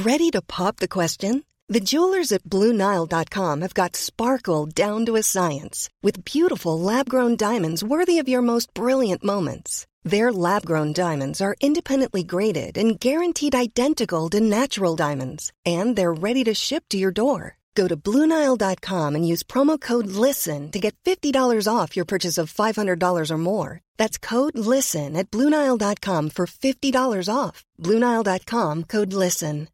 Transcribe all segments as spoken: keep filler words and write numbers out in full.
Ready to pop the question? The jewelers at Blue Nile dot com have got sparkle down to a science with beautiful lab-grown diamonds worthy of your most brilliant moments. Their lab-grown diamonds are independently graded and guaranteed identical to natural diamonds, and they're ready to ship to your door. Go to Blue Nile dot com and use promo code LISTEN to get fifty dollars off your purchase of five hundred dollars or more. That's code LISTEN at Blue Nile dot com for fifty dollars off. Blue Nile dot com, code LISTEN.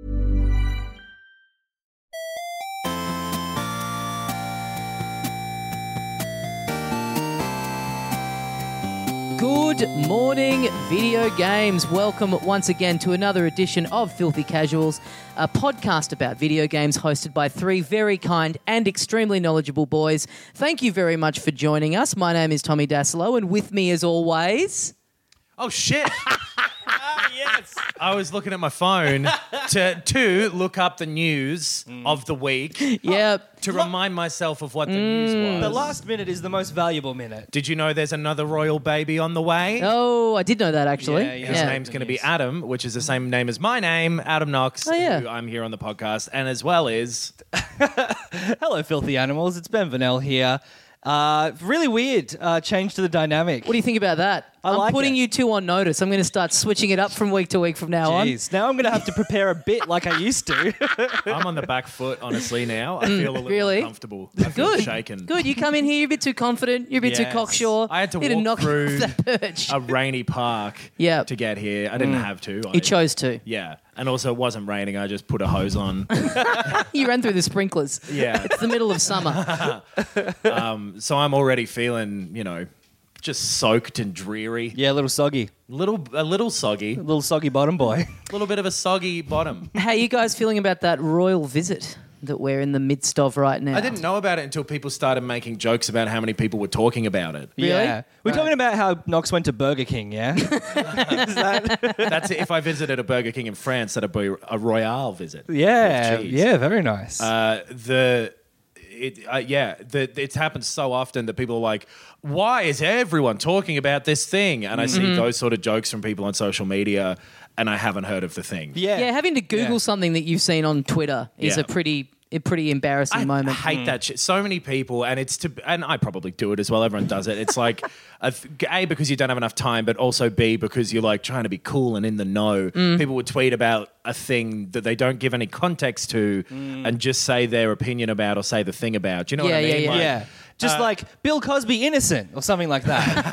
Good morning, video games. Welcome once again to another edition of Filthy Casuals, a podcast about video games hosted by three very kind and extremely knowledgeable boys. Thank you very much for joining us. My name is Tommy Daslow, and with me as always... Oh, shit. Ah, yes. I was looking at my phone to, to look up the news mm. of the week. Yep. To remind myself of what the mm. news was. The last minute is the most valuable minute. Did you know there's another royal baby on the way? Oh, I did know that, actually. Yeah, yeah. His yeah. name's going to be Adam, which is the same name as my name, Adam Knox, oh, yeah. who I'm here on the podcast, and as well as... Hello, filthy animals. It's Ben Vanel here. Uh, really weird uh, change to the dynamic. What do you think about that? I I'm like putting it. you two on notice. I'm going to start switching it up from week to week from now Jeez, now I'm going to have to prepare a bit like I used to. I'm on the back foot, honestly, now. I feel a little really? uncomfortable. I feel Good. shaken. Good. You come in here, you're a bit too confident. You're a bit Yes. too cocksure. I had to Need to walk knock through off that perch. a rainy park Yep. to get here. I didn't have to. I, You chose to. Yeah. And also, it wasn't raining. I just put a hose on. You ran through the sprinklers. Yeah. It's the middle of summer. Um, so I'm already feeling, you know, just soaked and dreary. Yeah, a little soggy. Little, a little soggy. A little soggy bottom boy. A little bit of a soggy bottom. How are you guys feeling about that royal visit that we're in the midst of right now? I didn't know about it until people started making jokes about how many people were talking about it. Really? Yeah. We're Right. talking about how Knox went to Burger King, yeah? Is that... That's it. If I visited a Burger King in France, that'd be a royale visit. Yeah, With cheese. yeah, very nice. Uh, the... It, uh, yeah, the, it's happened so often that people are like, why is everyone talking about this thing? And I see Mm-hmm. those sort of jokes from people on social media, and I haven't heard of the thing. yeah. Yeah, having to Google Yeah. something that you've seen on Twitter is Yeah. a pretty a pretty embarrassing I moment. hate that shit. So many people, and it's to, and I probably do it as well. Everyone does it. It's like, a, A, because you don't have enough time, but also B, because you're like trying to be cool and in the know. Mm. People would tweet about a thing that they don't give any context to and just say their opinion about or say the thing about. Do you know Yeah, what I yeah, mean? yeah. Like, Yeah. Just like Bill Cosby innocent or something like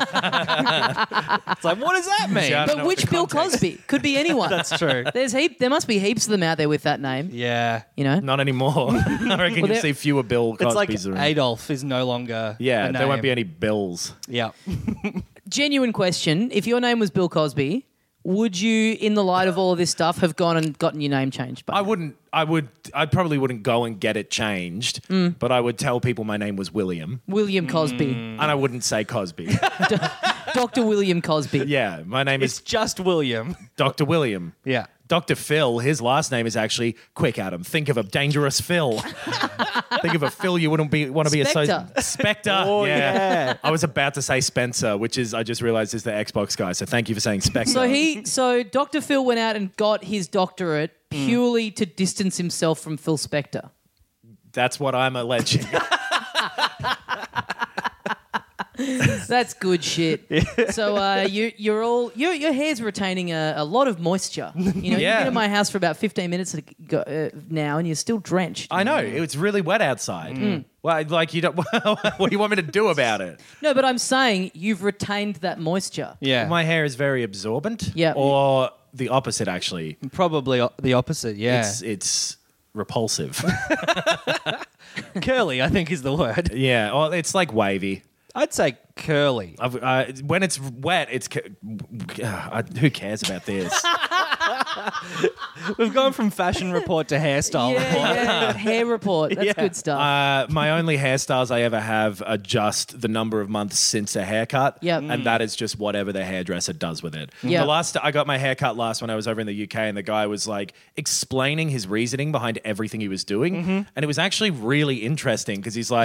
that. It's like, what does that mean? See, I don't But know which the Bill context. Cosby? Could be anyone. That's true. There's heap. There must be heaps of them out there with that name. Yeah. You know. Not anymore. I reckon Well, you'll there- see fewer Bill It's like Cosbys around. Adolf is no longer Yeah, a there won't name. be any Bills. Yeah. Genuine question: if your name was Bill Cosby, would you, in the light of all of this stuff, have gone and gotten your name changed? By I now? wouldn't. I would. I probably wouldn't go and get it changed. Mm. But I would tell people my name was William, William Cosby, and I wouldn't say Cosby. Doctor William Cosby. Yeah, my name It's is just William. Doctor William. Yeah. Doctor Phil, his last name is actually Quick Adam. Think of a dangerous Phil. Think of a Phil you wouldn't be want to be Spectre. associated. Spectre. Oh, yeah. yeah. I was about to say Spencer, which is I just realized is the Xbox guy. So thank you for saying Spectre. So he, so Doctor Phil went out and got his doctorate purely to distance himself from Phil Spector. That's what I'm alleging. That's good shit. So uh, you, you're all your your hair's retaining a, a lot of moisture. You know, you've Yeah. been in my house for about fifteen minutes ago, uh, now, and you're still drenched. I know it was really wet outside. Well, like you don't. What do you want me to do about it? No, but I'm saying you've retained that moisture. Yeah. My hair is very absorbent. Yeah. Or the opposite, actually. Probably o- the opposite, yeah. It's it's repulsive. Curly, I think, is the word. Yeah. Well, it's like wavy. I'd say curly. I've, uh, when it's wet, it's ca- uh, who cares about this? We've gone from fashion report to hairstyle Yeah, report. yeah. Hair report. That's Yeah. good stuff. Uh, my only hairstyles I ever have are just the number of months since a haircut. Yep. And that is just whatever the hairdresser does with it. Yep. The last I got my haircut last when I was over in the U K, and the guy was like explaining his reasoning behind everything he was doing. And it was actually really interesting because he's like,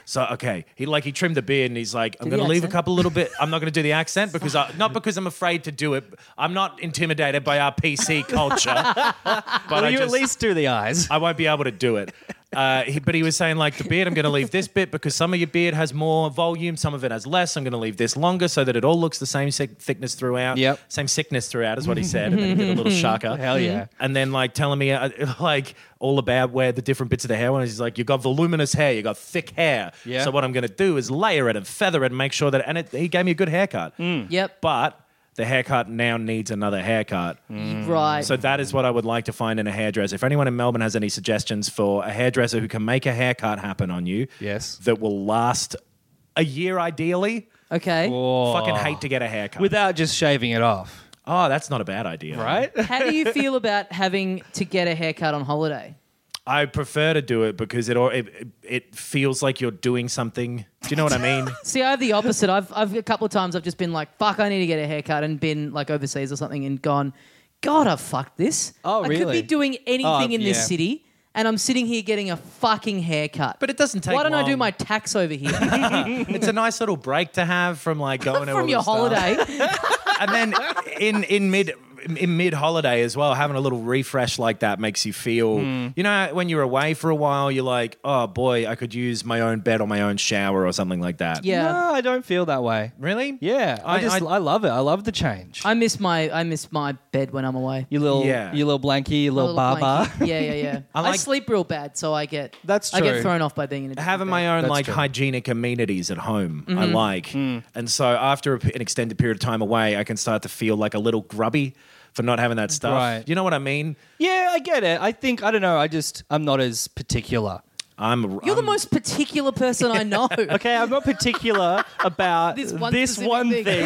So, okay, he like he trimmed the beard and he's like, I'm Do the going to leave a accent? couple little bit. I'm not going to do the accent because I, not because I'm afraid to do it. I'm not intimidated by our P C culture. But Will I you just, at least do the eyes? I won't be able to do it. Uh, he, but he was saying like the beard, I'm going to leave this bit because some of your beard has more volume, some of it has less. I'm going to leave this longer so that it all looks the same sick- thickness throughout. Yep. Same sickness throughout is what he said. And then he did a little shaka. Hell yeah. And then like telling me uh, like all about where the different bits of the hair were. He's like, you got voluminous hair, you got thick hair. Yeah. So what I'm going to do is layer it and feather it and make sure that, and it, he gave me a good haircut. Yep. But the haircut now needs another haircut. Right. So that is what I would like to find in a hairdresser. If anyone in Melbourne has any suggestions for a hairdresser who can make a haircut happen on you, Yes. that will last a year ideally, okay. fucking hate to get a haircut. Without just shaving it off, oh, that's not a bad idea. right? How do you feel about having to get a haircut on holiday? I prefer to do it because it, it it feels like you're doing something. Do you know what I mean? See, I have the opposite. I've, I've a couple of times I've just been like, fuck, I need to get a haircut and been like overseas or something and gone, God, I've fucked this. Oh, I could really? be doing anything Oh, in this yeah. city and I'm sitting here getting a fucking haircut. But it doesn't take Why don't I do long. my tax over here It's a nice little break to have from like going to all from your this stuff. holiday? And then in in mid in mid holiday as well, having a little refresh like that makes you feel. You know, when you're away for a while, you're like, oh boy, I could use my own bed or my own shower or something like that. Yeah. No, I don't feel that way. Really? Yeah, I, I- just I- I, love it. I love the change. I miss my I miss my bed when I'm away. you little, Yeah. you little blankie, you A little, little baba. blankie. Yeah, yeah, yeah. I I, like- sleep real bad, so I get That's I get true. thrown off by being in a different Having bed. my own That's like true. hygienic amenities at home, I like, and so after a p an extended period of time away, I can start to feel like a little grubby for not having that stuff. Right. You know what I mean? Yeah, I get it. I think I don't know. I just I'm not as particular. I'm. You're the I'm- most particular person I know. Okay, I'm not particular about This this one one, specific thing.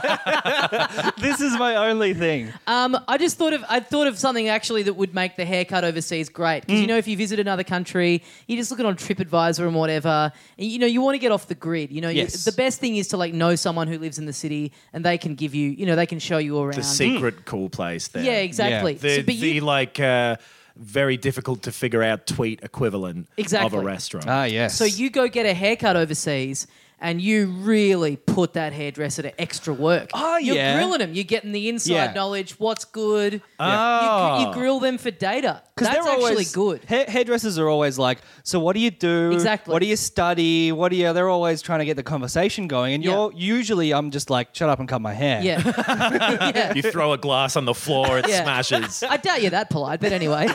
thing. This is my only thing. Um, I just thought of I thought of something actually that would make the haircut overseas great because Mm. you know if you visit another country, you're just looking on TripAdvisor and whatever, and you know you want to get off the grid. You know, you- Yes. the best thing is to like know someone who lives in the city and they can give you, you know, they can show you around. the secret cool place there. Yeah, exactly. The, So, but the you, like uh, very difficult to figure out tweet equivalent Exactly. of a restaurant. Ah, yes. so you go get a haircut overseas. And you really put that hairdresser to extra work. Oh, You're yeah. grilling them. You're getting the inside Yeah. knowledge. What's good? Oh. You, you grill them for data. Because That's they're actually always, good. Hair, hairdressers are always like, so what do you do? Exactly. What do you study? What do you? They're always trying to get the conversation going, and Yeah. you're usually I'm just like, shut up and cut my hair. Yeah. yeah. You throw a glass on the floor, it Yeah. smashes. I doubt you're that polite, but anyway.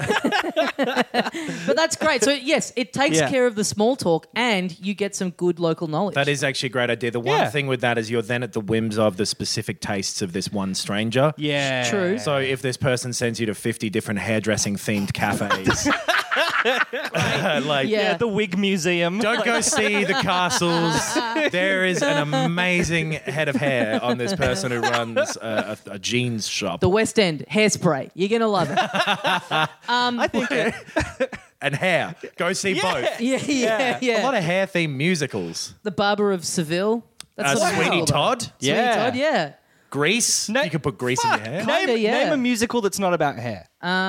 But that's great. So, yes, it takes Yeah. care of the small talk and you get some good local knowledge. That is actually a great idea. The one Yeah. thing with that is you're then at the whims of the specific tastes of this one stranger. Yeah. True. So if this person sends you to fifty different hairdressing themed cafes, like Yeah. Yeah, the wig museum. don't go see the castles. There is an amazing head of hair on this person who runs a, a, a jeans shop. The West End, hairspray. You're going to love it. I think it, And hair. Go see both. Yeah, yeah, yeah. A lot of hair themed musicals. The Barber of Seville. Uh, what it's Sweeney called. Todd, Sweeney Yeah. Todd, yeah. Grease. Na- you could put grease in your hair. Kinda, name, yeah. name a musical that's not about hair.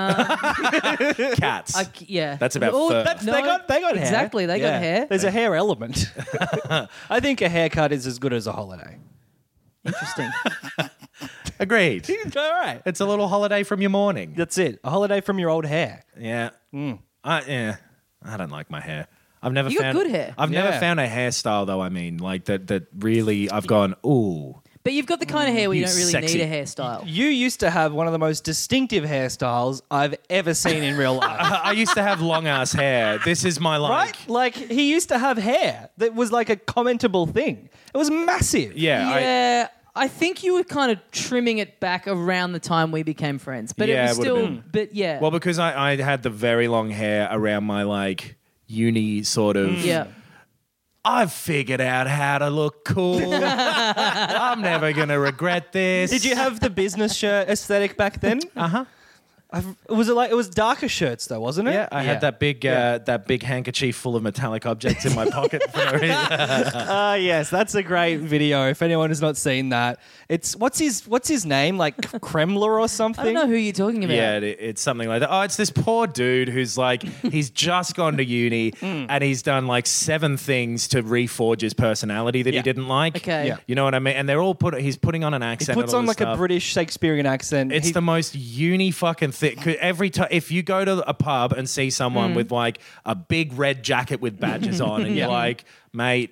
Cats. I, yeah. That's about Oh, fur. That's, no, they got they got hair. Exactly, they got Yeah. hair. There's a hair element. I think a haircut is as good as a holiday. Interesting. Agreed. All right. It's a little holiday from your morning. That's it. A holiday from your old hair. Yeah. I yeah. I don't like my hair. I've never You got found good hair. I've never Yeah. found a hairstyle though. I mean, like that. That really, I've gone. Ooh. But you've got the kind of hair where you You don't really sexy- need a hairstyle. You used to have one of the most distinctive hairstyles I've ever seen in real life. I I used to have long ass hair. This is my like. Right? Like, he used to have hair that was like a commentable thing. It was massive. Yeah. I, Yeah, I think you were kind of trimming it back around the time we became friends. But Yeah, it was it would've still, been. but yeah. well, because I, I had the very long hair around my like uni sort of. yeah. I've figured out how to look cool. I'm never gonna regret this. Did you have the business shirt aesthetic back then? Uh huh. I've, was it like it was darker shirts though, wasn't it? Yeah, I had that big uh, that big handkerchief full of metallic objects in my pocket for no reason. Ah, uh, yes, that's a great video. If anyone has not seen that, it's what's his what's his name, like Kremler or something. I don't know who you're talking about. Yeah, it, it's something like that. Oh, it's this poor dude who's like, he's just gone to uni and he's done like seven things to reforge his personality that Yeah. he didn't like. Okay. Yeah. You know what I mean? And they're all put, he's putting on an He accent. puts and all on this like a stuff. British Shakespearean accent. It's He- the most uni fucking thing. 'Cause Every time, if you go to a pub and see someone with like a big red jacket with badges on, and Yeah. you're like, mate,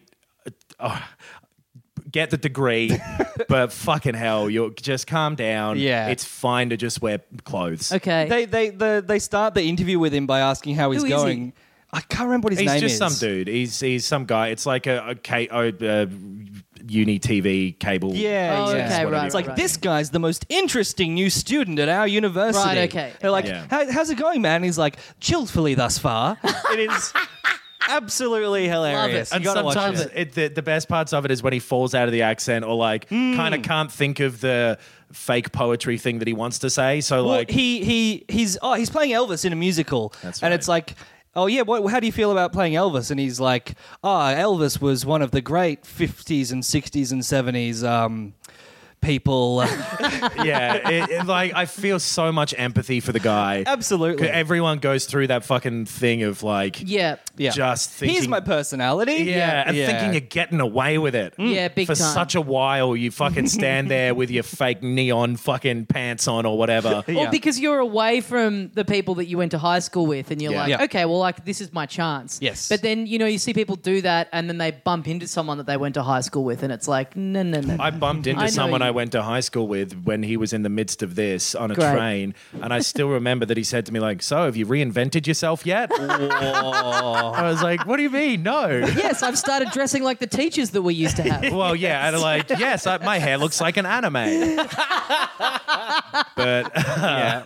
oh, get the degree, but fucking hell, you just calm down. Yeah. It's fine to just wear clothes. Okay. They they the, they start the interview with him by asking how he's Who is he? going. I can't remember what his He's name just is. some dude. He's he's some guy. It's like a, a K, oh, uh, uni T V cable. Yeah, Oh, yeah. okay, right, It's like right. this guy's the most interesting new student at our university. Right, okay. They're like, Yeah. How, how's it going, man? And he's like, chillfully thus far. It is absolutely hilarious. And You gotta watch sometimes it. it, the, the best parts of it is when he falls out of the accent or like Hmm. kind of can't think of the fake poetry thing that he wants to say. So Well, like he he he's oh he's playing Elvis in a musical, That's and right. it's like. Oh yeah, what, how do you feel about playing Elvis? And he's like, "Oh, Elvis was one of the great fifties and sixties and seventies um, people." yeah, it, it, like I feel so much empathy for the guy. Absolutely. 'Cause everyone goes through that fucking thing of like yeah. Yeah. just thinking Here's my personality. Yeah, and thinking you're getting away with it. Yeah, big For time. such a while, you fucking stand there with your fake neon fucking pants on or whatever. Well, Yeah. because you're away from the people that you went to high school with, and you're Yeah. like, Yeah. okay, well, like this is my chance. Yes. But then you know you see people do that, and then they bump into someone that they went to high school with, and it's like, no, no, no. I bumped into I know someone you. I went to high school with when he was in the midst of this on a Great. train, and I still remember that he said to me like, "So, have you reinvented yourself yet?" I was like, "What do you mean? No." Yes, I've started dressing like the teachers that we used to have. Well, yeah, and like, yes, I, my hair looks like an anime. But yeah.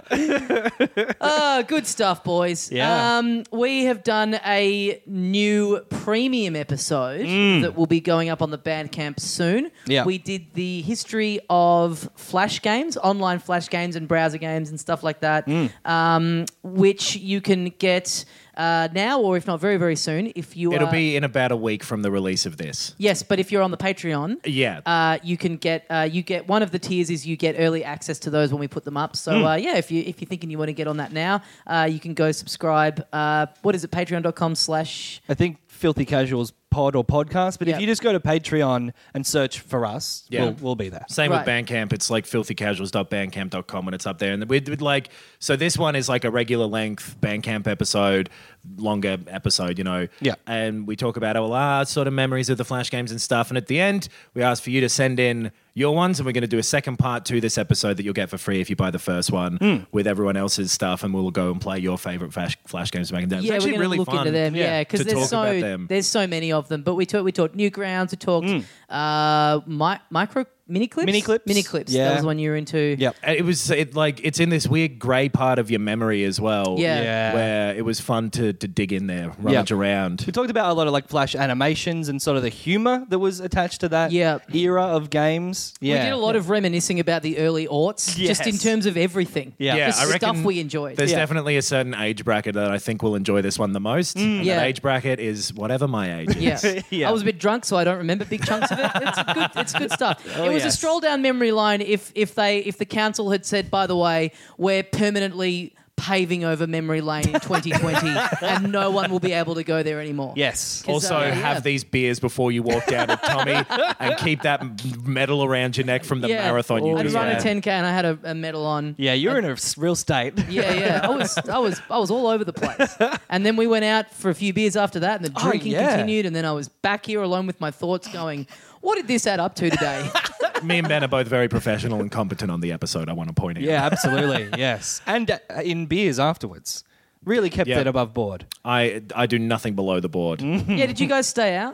Oh, good stuff, boys. Yeah. Um, we have done a new premium episode that will be going up on the Bandcamp soon. Yeah. We did the history of flash games, online flash games and browser games and stuff like that, um, which you can get uh, now or if not very, very soon if you it'll are... be in about a week from the release of this. Yes, but if you're on the Patreon... Yeah. Uh, you can get uh, you get one of the tiers is you get early access to those when we put them up. So uh, yeah, if you if you're thinking you want to get on that now, uh, you can go subscribe. Uh, what is it? Patreon.com slash. I think Filthy Casuals pod or podcast, but Yep. if you just go to Patreon and search for us, Yeah. we'll, we'll be there. Same Right. with Bandcamp. It's like filthy casuals dot bandcamp dot com when it's up there. And we'd, we'd like, so this one is like a regular length Bandcamp episode, longer episode, you know. Yeah. And we talk about our ah, sort of memories of the Flash games and stuff. And at the end, we ask for you to send in your ones. And we're going to do a second part to this episode that you'll get for free if you buy the first one Hmm. with everyone else's stuff. And we'll go and play your favorite Flash, Flash games back in the day. It's Yeah, we're actually going to really look fun into them. Yeah, because to there's talk so about them. there's so many of them. But we talked we talked Newgrounds. We talked Mm. uh, mi- micro mini clips. Mini clips. Mini clips. Yeah. That was one you were into. Yep. And it was it like it's in this weird grey part of your memory as well. Yeah. Yeah. Where it was fun to, to dig in there, rummage around. We talked about a lot of like Flash animations and sort of the humor that was attached to that Yeah. era of games. Yeah. We did a lot of reminiscing about the early aughts, just in Yes. terms of everything. Yeah. Yeah, Just I reckon stuff we enjoyed. There's Yeah. definitely a certain age bracket that I think will enjoy this one the most. And Yeah. that age bracket is whatever my age is. Yeah. Yeah. I was a bit drunk, so I don't remember big chunks of it. It's a good, it's good stuff. Oh, it was yes. a stroll down memory lane. If if they if the council had said, by the way, we're permanently paving over memory lane in twenty twenty, and no one will be able to go there anymore. Yes. 'Cause, Also, uh, yeah. have these beers before you walk down to Tommy and keep that m- medal around your neck from the Yeah. marathon you I'd just run a ran. ten K and I had a, a medal on. Yeah, you're in a s- real state. Yeah, yeah. I was, I was, I was all over the place. And then we went out for a few beers after that, and the Oh, drinking yeah. continued. And then I was back here alone with my thoughts, going, "What did this add up to today?" Me and Ben are both very professional and competent on the episode, I want to point out. Yeah, absolutely. Yes. And uh, in beers afterwards. Really kept Yeah. it above board. I, I do nothing below the board. Yeah. Did you guys stay out?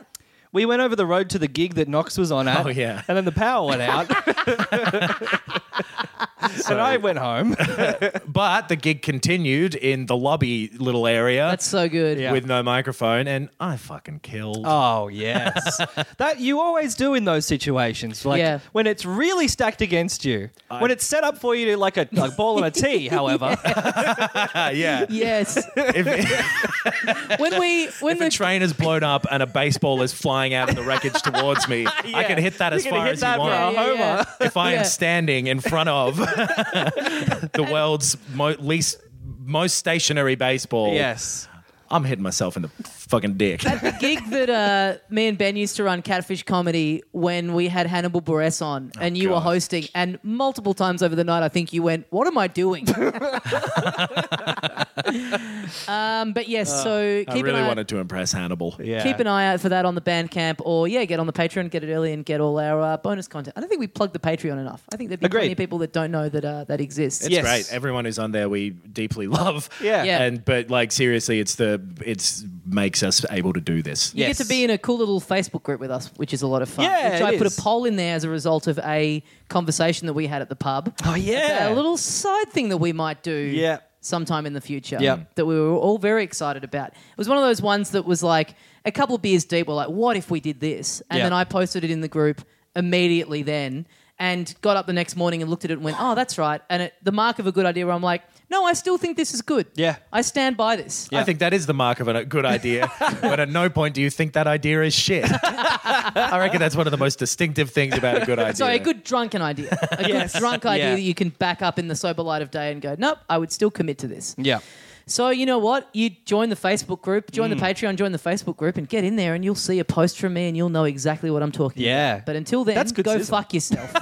We went over the road to the gig that Knox was on at. Oh, yeah. And then the power went out. And I went home. But the gig continued in the lobby little area. That's so good. Yeah. With no microphone, and I fucking killed. Oh, yes. That you always do in those situations. Like Yeah. when it's really stacked against you. when it's set up for you to like a like ball and a tee, however. yeah. Yes. If, When we when if the a train is blown up and a baseball is flying out of the wreckage towards me, I can hit that as You can far hit as that you for want. a Yeah, yeah, homer. If I Yeah. am standing in front of the world's mo- least most stationary baseball, Yes. I'm hitting myself in the fucking dick. the gig that uh, me and Ben used to run, Catfish Comedy, when we had Hannibal Buress on, and you were God. hosting, and multiple times over the night, I think you went, "What am I doing?" um, but yes, so I keep really an eye. wanted to impress Hannibal. Yeah. Keep an eye out for that on the Bandcamp, or yeah, get on the Patreon, get it early, and get all our uh, bonus content. I don't think we plugged the Patreon enough. I think there'd be Agreed. plenty of people that don't know that uh, that exists. It's Yes. great. Everyone who's on there, we deeply love. Yeah. Yeah. And but like seriously, it's the it's makes us able to do this. You Yes. get to be in a cool little Facebook group with us, which is a lot of fun. Yeah, which it I put is. a poll in there as a result of a conversation that we had at the pub. Oh, yeah. A little side thing that we might do Yeah. sometime in the future Yep. that we were all very excited about. It was one of those ones that was like a couple of beers deep. We're like, what if we did this? And Yeah. then I posted it in the group immediately then and got up the next morning and looked at it and went, oh, that's right. And it, the mark of a good idea where I'm like, no, I still think this is good. Yeah. I stand by this. I think that is the mark of a good idea. But at no point do you think that idea is shit. I reckon that's one of the most distinctive things about a good idea. Sorry, a good drunken idea. A Yes. good drunk idea Yeah. that you can back up in the sober light of day and go, nope, I would still commit to this. Yeah. So you know what? You join the Facebook group, join Mm. the Patreon, join the Facebook group, and get in there, and you'll see a post from me, and you'll know exactly what I'm talking Yeah. about. But until then, That's good go sizzle. fuck yourself.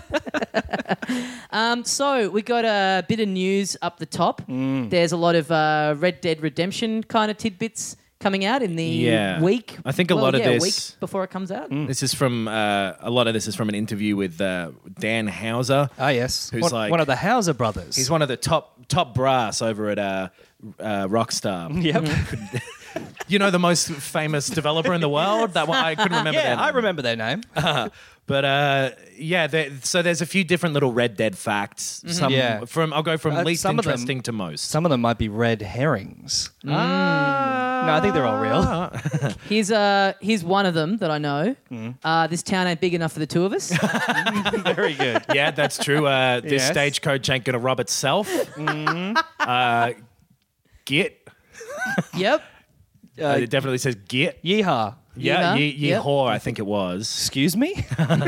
um, so we got a bit of news up the top. Mm. There's a lot of uh, Red Dead Redemption kind of tidbits coming out in the Yeah. week. I think a well, lot of yeah, this- a week before it comes out. This is from uh, a lot of this is from an interview with uh, Dan Hauser. Ah, yes. Who's one, like- one of the Hauser brothers. He's one of the top top brass over at uh, uh, Rockstar. Yep. You know, the most famous developer in the world. That one I couldn't remember. yeah, their I name. remember their name. But uh, yeah, there, so there's a few different little Red Dead facts. Some Yeah. from I'll go from Uh, least some of them- interesting to most. Some of them might be red herrings. No, I think they're all real. Here's uh, here's one of them that I know. Mm. Uh, this town ain't big enough for the two of us. Very good. Yeah, that's true. Uh, this Yes. stagecoach ain't gonna rob itself. Uh, git. Yep. Uh, it definitely says git. Yeehaw. Yeah, Yeehaw. ye, ye Yep. whore, I think it was. Excuse me?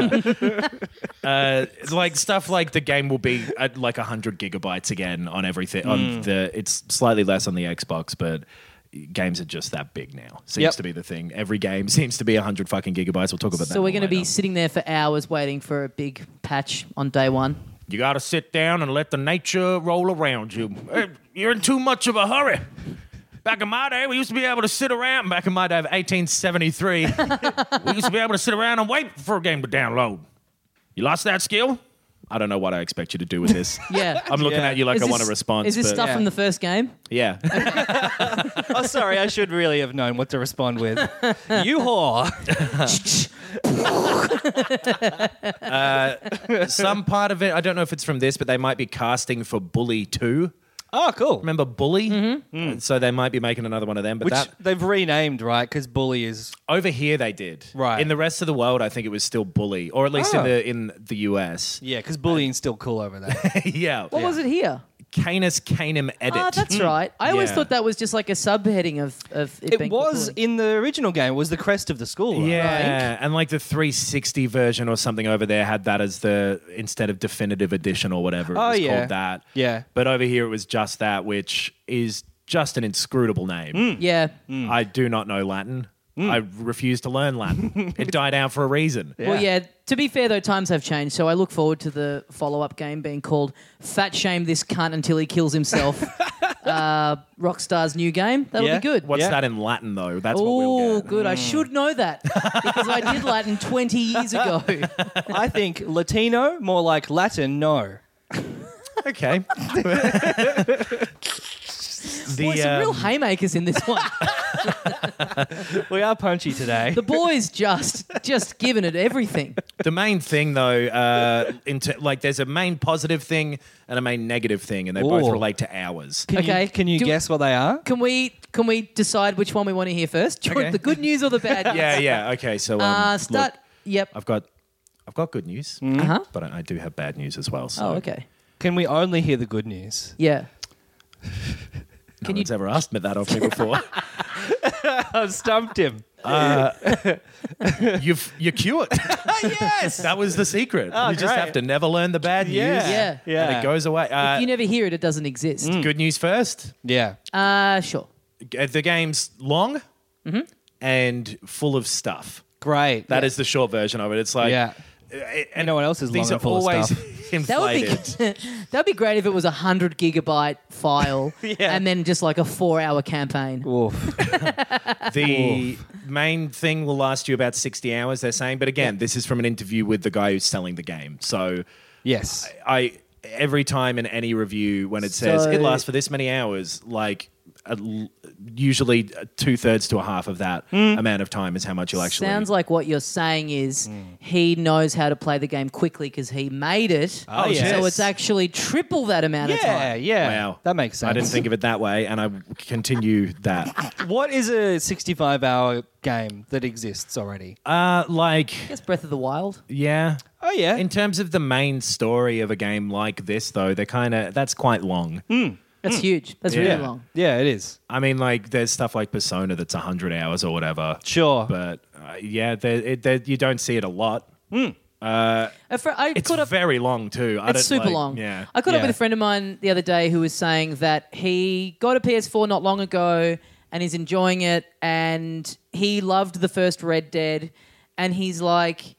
Uh, like stuff like the game will be at like one hundred gigabytes again on everything. On the, it's slightly less on the Xbox, but games are just that big now. Seems Yep. to be the thing. Every game seems to be one hundred fucking gigabytes. We'll talk about that. So we're more going to be later. sitting there for hours waiting for a big patch on day one. You got to sit down and let the nature roll around you. Hey, You're in too much of a hurry. Back in my day, we used to be able to sit around. Back in my day of eighteen seventy-three, we used to be able to sit around and wait for a game to download. You lost that skill? I don't know what I expect you to do with this. Yeah. I'm looking Yeah. at you like Is I this- want a response. Is this but stuff Yeah. from the first game? Yeah. Oh, sorry. I should really have known what to respond with. You whore. Some part of it, I don't know if it's from this, but they might be casting for Bully two. Oh, cool. Remember Bully? Mm-hmm. So they might be making another one of them. But Which that they've renamed, right? Because Bully is... over here they did. Right. In the rest of the world, I think it was still Bully, or at least Oh. in the in the U S. Yeah, because bullying's still cool over there. yeah. What was it here? Canis Canem Edit. Ah, that's right. I always Yeah. thought that was just like a subheading of, of it, It being was called in the original game. It was the crest of the school. Right? Yeah, and like the three sixty version or something over there had that as the instead of definitive edition or whatever it Oh, was yeah. called that. Yeah. But over here it was just that, which is just an inscrutable name. Yeah. I do not know Latin. I refuse to learn Latin. It died out for a reason. Well, yeah. To be fair, though, times have changed, so I look forward to the follow-up game being called "Fat Shame This Cunt Until He Kills Himself." uh, Rockstar's new game. That'll Yeah. be good. What's Yeah. that in Latin though? That's what Oh, we'll get. good. I should know that because I did Latin twenty years ago. I think Latino, more like Latin, no. Okay. The, Boy, some real um, haymakers in this one. We are punchy today. The boys just just giving it everything. The main thing, though, uh, into, like there's a main positive thing and a main negative thing, and they both Ooh. relate to hours. Can Okay. you, can you Do- guess what they are? Can we can we decide which one we want to hear first? Okay. The good news or the bad news? Yeah, yeah. Okay, so um, Uh, start. look, Yep. I've got, I've got good news, Uh-huh. but I, I do have bad news as well. So Oh, okay. Can we only hear the good news? Yeah. No Can you- one's ever asked me that of me before. I've stumped him. You've you're cured. Yes, that was the secret. Oh, you just great. have to never learn the bad news. Yeah. Yeah. Yeah. and it goes away. Uh, If you never hear it, it doesn't exist. good news first. Yeah. Uh, sure. Uh, The game's long Mm-hmm. and full of stuff. Great. That is the short version of it. It's like yeah. uh, You and know what else is long these and are full always of stuff? That would be inflated. that'd be great if it was a hundred gigabyte file Yeah. and then just like a four hour campaign. Oof. The main thing will last you about sixty hours, they're saying. But again, this is from an interview with the guy who's selling the game. So Yes. I every time in any review when it says So- it lasts for this many hours, like a l usually two thirds to a half of that amount of time is how much you'll actually. Sounds like what you're saying is he knows how to play the game quickly because he made it. Oh, So yes. it's actually triple that amount of Yeah, time. yeah. Wow, That makes sense. I didn't think of it that way, and I continue that. What is a sixty-five hour game that exists already? Uh, like, I guess Breath of the Wild. yeah. Oh, yeah. In terms of the main story of a game like this, though, they're kind of that's quite long. That's huge. That's Yeah. really long. yeah, it is. I mean, like, there's stuff like Persona that's one hundred hours or whatever. Sure. But uh, yeah, there, it, there, you don't see it a lot. Uh, for- I It's caught up, very long too. I it's don't, super like- long. Yeah. I caught up Yeah. with a friend of mine the other day who was saying that he got a P S four not long ago and he's enjoying it and he loved the first Red Dead and he's like,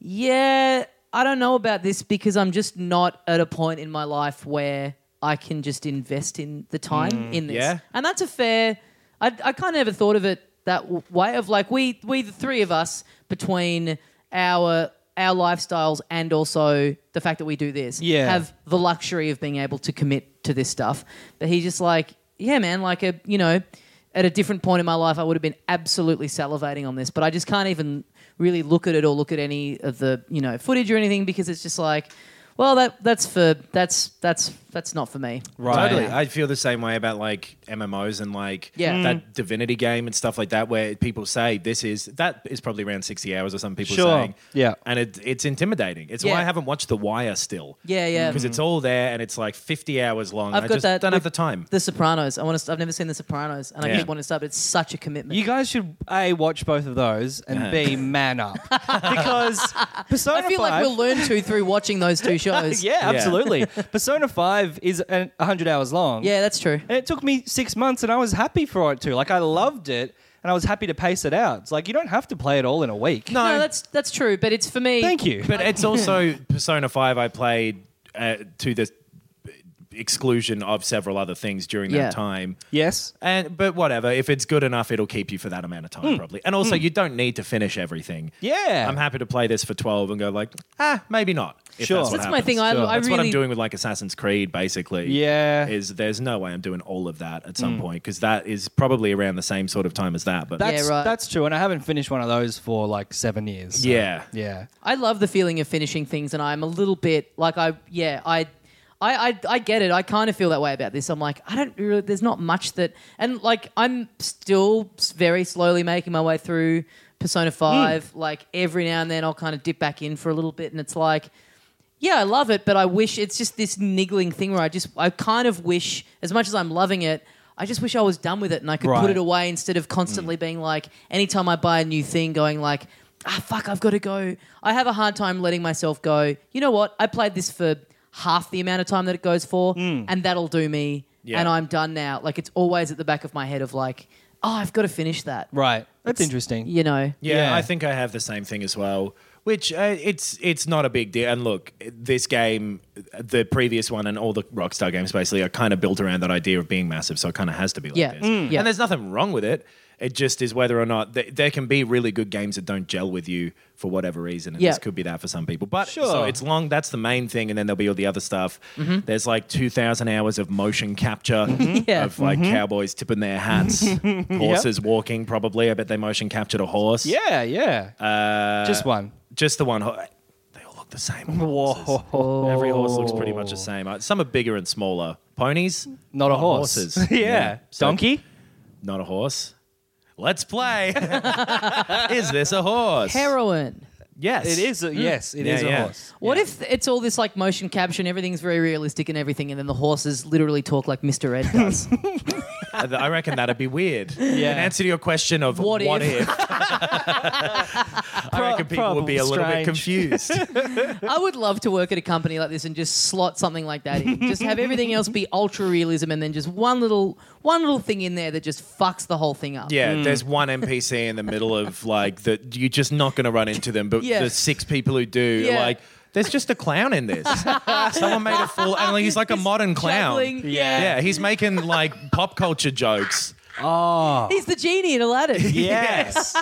yeah, I don't know about this because I'm just not at a point in my life where I can just invest in the time in this. yeah. And that's a fair... I, I kind of never thought of it that w- way of like we, we the three of us between our... our lifestyles and also the fact that we do this Yeah. have the luxury of being able to commit to this stuff. But he's just like, yeah, man, like a, you know, at a different point in my life, I would have been absolutely salivating on this, but I just can't even really look at it or look at any of the, you know, footage or anything because it's just like, well, that that's for that's that's that's not for me. Right. Totally. I feel the same way about like M M Os and like Yeah. that Divinity game and stuff like that where people say this is that is probably around sixty hours or some people Sure. saying. Yeah. And it, it's intimidating. It's Yeah. why I haven't watched The Wire still. Yeah, yeah. Because it's all there and it's like fifty hours long. I've I got just that don't have with the time. The Sopranos. I want to. I've never seen The Sopranos, and I Yeah. keep wanting to start. But it's such a commitment. You guys should A, watch both of those and Yeah. B, man up. Because Persona I feel five... like we'll learn to through watching those two shows. Yeah, absolutely. Persona five is an- one hundred hours long. Yeah, that's true. And it took me six months and I was happy for it too. Like, I loved it and I was happy to pace it out. It's like, you don't have to play it all in a week. No, that's that's true. But it's for me. Thank you. But it's also Persona five I played uh, to the exclusion of several other things during Yeah. that time. Yes. And but whatever, if it's good enough, it'll keep you for that amount of time probably. And also, you don't need to finish everything. Yeah. I'm happy to play this for twelve and go like, ah, maybe not. If Sure. that's, what That's my happens. thing. I, Sure. I That's really. what I'm doing with like Assassin's Creed, basically. Yeah. Is there's no way I'm doing all of that at some point because that is probably around the same sort of time as that. But That's, right. that's true. And I haven't finished one of those for like seven years. so- Yeah. Yeah. I love the feeling of finishing things, and I'm a little bit like I. Yeah, I. I, I, I get it. I kind of feel that way about this. I'm like, I don't really, there's not much that, and like, I'm still s- very slowly making my way through Persona five. Like, every now and then I'll kind of dip back in for a little bit, and it's like, yeah, I love it, but I wish it's just this niggling thing where I just, I kind of wish, as much as I'm loving it, I just wish I was done with it and I could Right. put it away instead of constantly being like, anytime I buy a new thing, going like, ah, fuck, I've got to go. I have a hard time letting myself go, you know what? I played this for half the amount of time that it goes for, and that'll do me, Yeah. and I'm done now. Like, it's always at the back of my head of like, oh, I've got to finish that. Right. That's It's- interesting. You know? Yeah, Yeah. I think I have the same thing as well. Which uh, it's it's not a big deal. And look, this game, the previous one, and all the Rockstar games basically are kind of built around that idea of being massive. So it kind of has to be like Yeah. this. Mm. Yeah. And there's nothing wrong with it. It just is whether or not th- there can be really good games that don't gel with you for whatever reason, and Yeah. this could be that for some people. But Sure. so it's long. That's the main thing, and then there'll be all the other stuff. Mm-hmm. There's like two thousand hours of motion capture Yeah. of like cowboys tipping their hats, horses walking. Probably, I bet they motion captured a horse. Yeah, yeah. Uh, Just one. Just the one. ho- They all look the same. all the horses. Whoa. Every horse looks pretty much the same. Uh, Some are bigger and smaller. Ponies, Not a horse. horses. yeah. So- Donkey? not a horse. Let's play. Is this a horse? Heroin. Yes, It is. A, yes, it Yeah, is a yeah. horse. What if it's all this like motion capture and everything's very realistic and everything, and then the horses literally talk like Mister Ed does? I reckon that'd be weird. Yeah. In answer to your question of What what, if? if, I reckon people would be a little bit Strange. confused. I would love to work at a company like this and just slot something like that in. Just have everything else be ultra realism, and then just one little one little thing in there that just fucks the whole thing up. Yeah, there's one N P C in the middle of like that. You're just not going to run into them, but Yeah. the six people who do, Yeah. are like, there's just a clown in this. Someone made a full, and like, he's like a modern clown. Juggling, yeah. Yeah, he's making like pop culture jokes. Oh. He's the genie in Aladdin. Yes.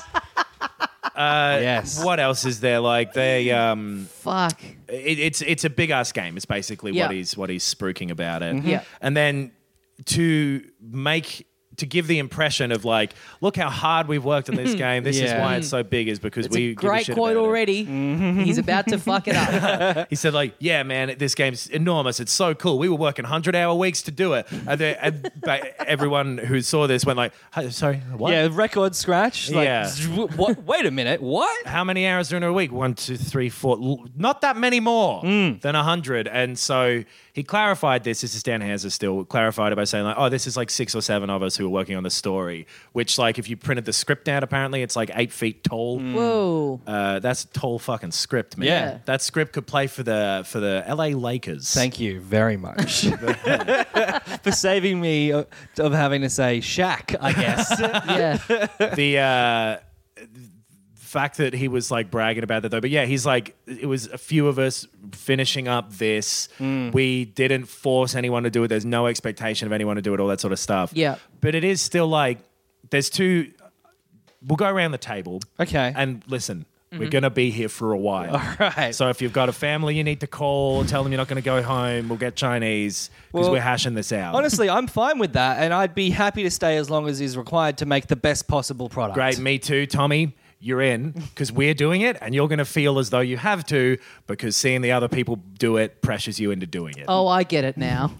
Uh, Yes. What else is there? Like they, um, Fuck. it, it's it's a big ass game. It's basically Yeah. what he's what he's spruiking about it. Yeah. And then to make to give the impression of like, look how hard we've worked on this game. This is Yeah. why it's so big, is because It's we a give a great shit quote about it. already. He's about to fuck it up. He said, like, yeah, man, this game's enormous. It's so cool. We were working hundred-hour weeks to do it. And, they, and but everyone who saw this went like, "Hey, sorry, what? Yeah, record scratch. Like, Yeah. z- what? Wait a minute. What? How many hours are in a week? One, two, three, four. L- Not that many more Mm. than a hundred. And so he clarified this. This is Dan Hanser still clarified it by saying like, oh, this is like six or seven of us who are working on the story. Which, like, if you printed the script out, apparently it's like eight feet tall. Whoa. Uh, that's a tall fucking script, man. Yeah. That script could play for the for the L A Lakers. Thank you very much for saving me of, of having to say Shaq, I guess. Yeah. the uh, fact that he was like bragging about that though, but yeah, he's like, it was a few of us finishing up this. Mm. We didn't force anyone to do it. There's no expectation of anyone to do it. All that sort of stuff. Yeah. but it is still like there's two. We'll go around the table. Okay. and listen. Mm-hmm. We're going to be here for a while. All right. So if you've got a family you need to call, tell them you're not going to go home, we'll get Chinese because Well, we're hashing this out. Honestly, I'm fine with that, and I'd be happy to stay as long as is required to make the best possible product. Great, me too, Tommy. You're in because we're doing it, and you're going to feel as though you have to because seeing the other people do it pressures you into doing it. Oh, I get it now.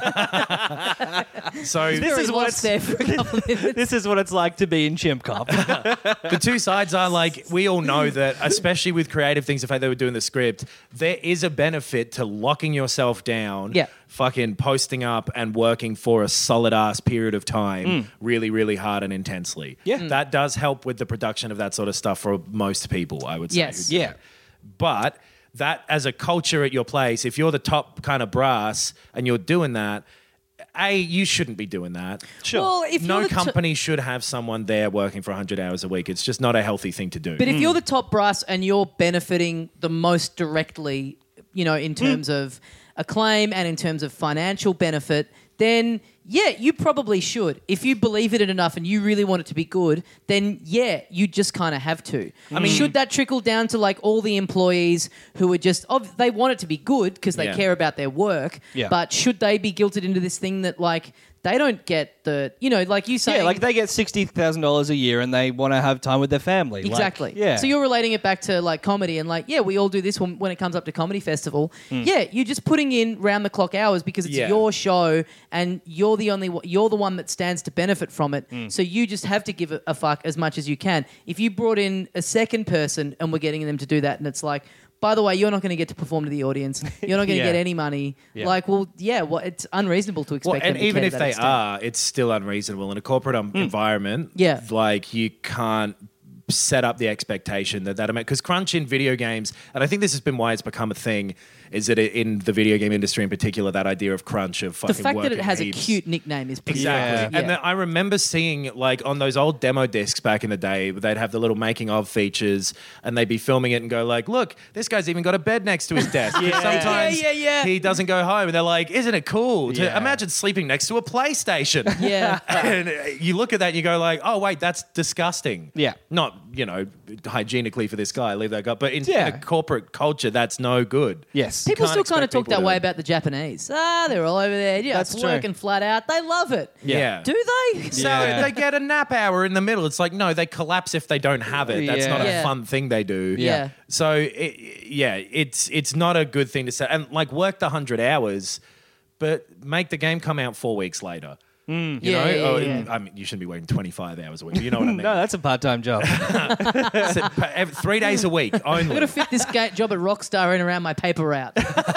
So This Very is what lost it's, there for a couple of minutes. this is what it's like to be in Chimp Cop. the two sides are like, we all know that, especially with creative things, the fact they were doing the script, there is a benefit to locking yourself down, Yeah. fucking posting up and working for a solid ass period of time, really, really hard and intensely. Yeah. Mm. That does help with the production of that sort of stuff for most people, I would say. Yes. who do Yeah. it. But that as a culture at your place, if you're the top kind of brass and you're doing that, A, you shouldn't be doing that. Sure. Well, if No you're the to- company should have someone there working for one hundred hours a week. It's just not a healthy thing to do. But if you're the top brass and you're benefiting the most directly, you know, in terms of acclaim and in terms of financial benefit, then yeah, you probably should. If you believe in it enough and you really want it to be good, then yeah, you just kind of have to. I mean, should that trickle down to like all the employees who are just, oh, they want it to be good because they Yeah. care about their work, Yeah. but should they be guilted into this thing that like they don't get the, you know, like you say, Yeah, like they get sixty thousand dollars a year and they want to have time with their family. Like, Exactly. yeah. So you're relating it back to like comedy and like, yeah, we all do this when, when it comes up to comedy festival. Hmm. Yeah, you're just putting in round the clock hours because it's Yeah. your show and you're the only one, you're the one that stands to benefit from it. Hmm. So you just have to give a, a fuck as much as you can. If you brought in a second person and we're getting them to do that and it's like, by the way, you're not going to get to perform to the audience. You're not going to Yeah. get any money. Yeah. Like, well, yeah, well, it's unreasonable to expect Well, them and to even care if to that they extent. are, it's still unreasonable in a corporate um, environment. Yeah. like you can't set up the expectation that that amount because crunch in video games, and I think this has been why it's become a thing, is that it, in the video game industry in particular, that idea of crunch of fucking The fact that it working has heaps. a cute nickname is pretty Exactly. cool. And then I remember seeing, like, on those old demo discs back in the day, they'd have the little making of features and they'd be filming it and go, like, look, this guy's even got a bed next to his desk. yeah. Sometimes Yeah, yeah, yeah. he doesn't go home. And they're like, isn't it cool to Yeah. imagine sleeping next to a PlayStation? Yeah. And you look at that and you go, like, oh, wait, that's disgusting. Yeah. Not, you know, hygienically for this guy, leave that guy. But in, Yeah. in a corporate culture, that's no good. Yes. People can't still kind of expect talk people that to- way about the Japanese. Ah, they're all over there, yeah, That's it's true. working flat out. They love it. Yeah. Do they? So Yeah. they get a nap hour in the middle. It's like, no, they collapse if they don't have it. That's Yeah. not a Yeah. fun thing they do. Yeah. So, it, yeah, it's it's not a good thing to say. And, like, work the one hundred hours, but make the game come out four weeks later. You Mm. Yeah, know? yeah, Oh, yeah. I mean, you shouldn't be working twenty-five hours a week. You know what I mean? No, that's a part-time job. So, pa- every- three days a week only. I'm going to fit this ga- job at Rockstar in around my paper route.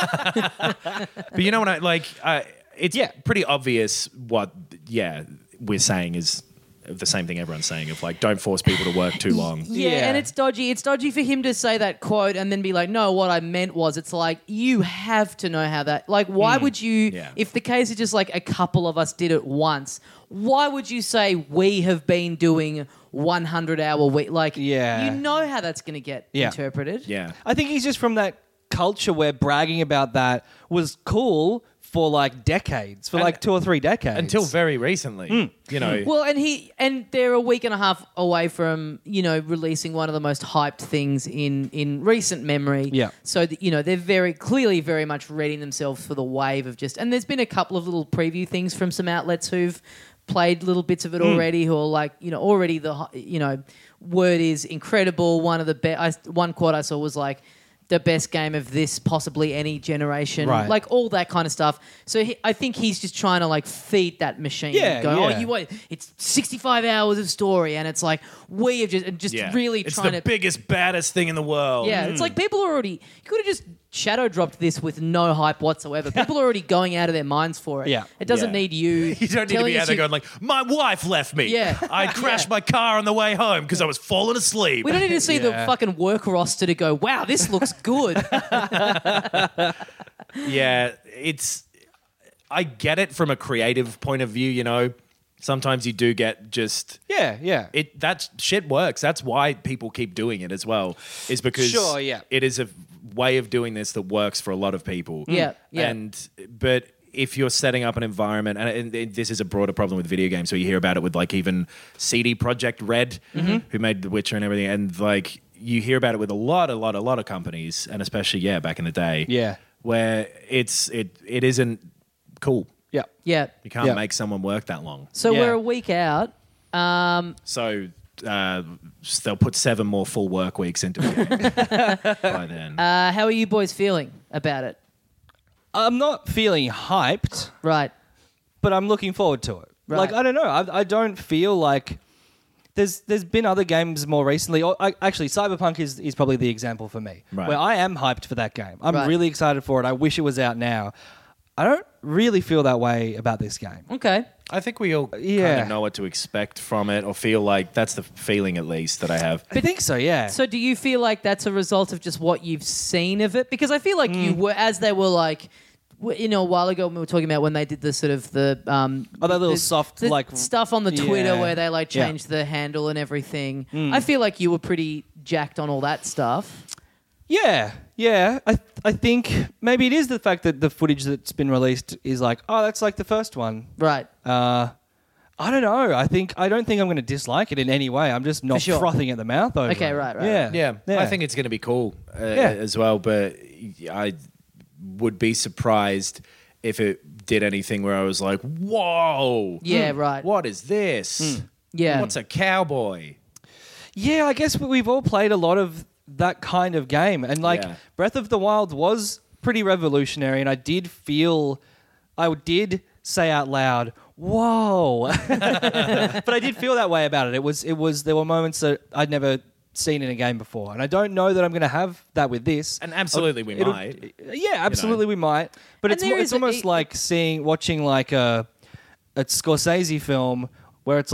But you know what I like? Uh, it's Yeah. pretty obvious what, yeah, we're saying is the same thing everyone's saying of, like, don't force people to work too long. Yeah, Yeah. and it's dodgy. It's dodgy for him to say that quote and then be like, no, what I meant was, it's like, you have to know how that, like, why would you, Yeah. if the case is just like a couple of us did it once, why would you say we have been doing one hundred hour week? Like, Yeah. you know how that's going to get Yeah. interpreted. Yeah. I think he's just from that culture where bragging about that was cool for like decades, for And- like two or three decades. Until very recently, you know. Well, and he and they're a week and a half away from, you know, releasing one of the most hyped things in in recent memory. Yeah. So that, you know, they're very clearly very much readying themselves for the wave of just. And there's been a couple of little preview things from some outlets who've played little bits of it already. Who are like, you know, already the hi- you know word is incredible. One of the best. One quote I saw was like, the best game of this possibly any generation, Right. like all that kind of stuff. So he, I think he's just trying to like feed that machine. Yeah, and go, yeah. oh, you want it's sixty-five hours of story, and it's like we have just and just Yeah. really it's trying the to. biggest, baddest thing in the world. Yeah, it's like people are already. You could have just shadow dropped this with no hype whatsoever. People are already going out of their minds for it. Yeah. It doesn't Yeah. need you. You don't need to telling be us out there you- going like, my wife left me. Yeah. I crashed Yeah. my car on the way home because I was falling asleep. We don't need to see the Yeah. fucking work roster to go, wow, this looks good. Yeah, it's. I get it from a creative point of view. You know, sometimes you do get just. yeah, yeah. It that shit works. That's why people keep doing it as well. Is because Sure, yeah. it is a way of doing this that works for a lot of people. Yeah, yeah. And but if you're setting up an environment, and, and this is a broader problem with video games, so you hear about it with like even C D Projekt Red, Mm-hmm. who made The Witcher and everything, and like you hear about it with a lot, a lot, a lot of companies, and especially yeah, back in the day, Yeah. where it's it it isn't cool. yeah. Yeah. You can't Yeah. make someone work that long. So Yeah. we're a week out. Um, So uh, they'll put seven more full work weeks into it by then. uh, how are you boys feeling about it? I'm not feeling hyped, Right. but I'm looking forward to it. Right. Like, I don't know. I, I don't feel like there's there's been other games more recently. Or, I, actually, Cyberpunk is, is probably the example for me, Right. where I am hyped for that game. I'm Right. really excited for it. I wish it was out now. I don't really feel that way about this game. Okay. I think we all kind Yeah. of know what to expect from it, or feel like that's the feeling at least that I have. I think so, yeah. So do you feel like that's a result of just what you've seen of it? Because I feel like you were, as they were like, w- you know, a while ago when we were talking about when they did the sort of the um Oh, that little the- soft, the like- stuff on the Twitter Yeah. where they like Yeah. changed the handle and everything. I feel like you were pretty jacked on all that stuff. Yeah, yeah. I I think maybe it is the fact that the footage that's been released is like, oh, that's like the first one. Right. Uh, I don't know. I think I don't think I'm going to dislike it in any way. I'm just not sure. frothing at the mouth over Okay, it. right, right, Yeah, Yeah, I think it's going to be cool uh, Yeah. as well, but I would be surprised if it did anything where I was like, whoa. Yeah, right. What is this? Yeah. What's a cowboy? Yeah, I guess we've all played a lot of that kind of game, and like Yeah. Breath of the Wild was pretty revolutionary, and I did feel, I did say out loud, "Whoa!" But I did feel that way about it. It was, it was. There were moments that I'd never seen in a game before, and I don't know that I'm going to have that with this. And absolutely we It'll- might. Yeah, absolutely we might. But And it's there mo- it's is a- almost like seeing, watching like a a Scorsese film where it's like,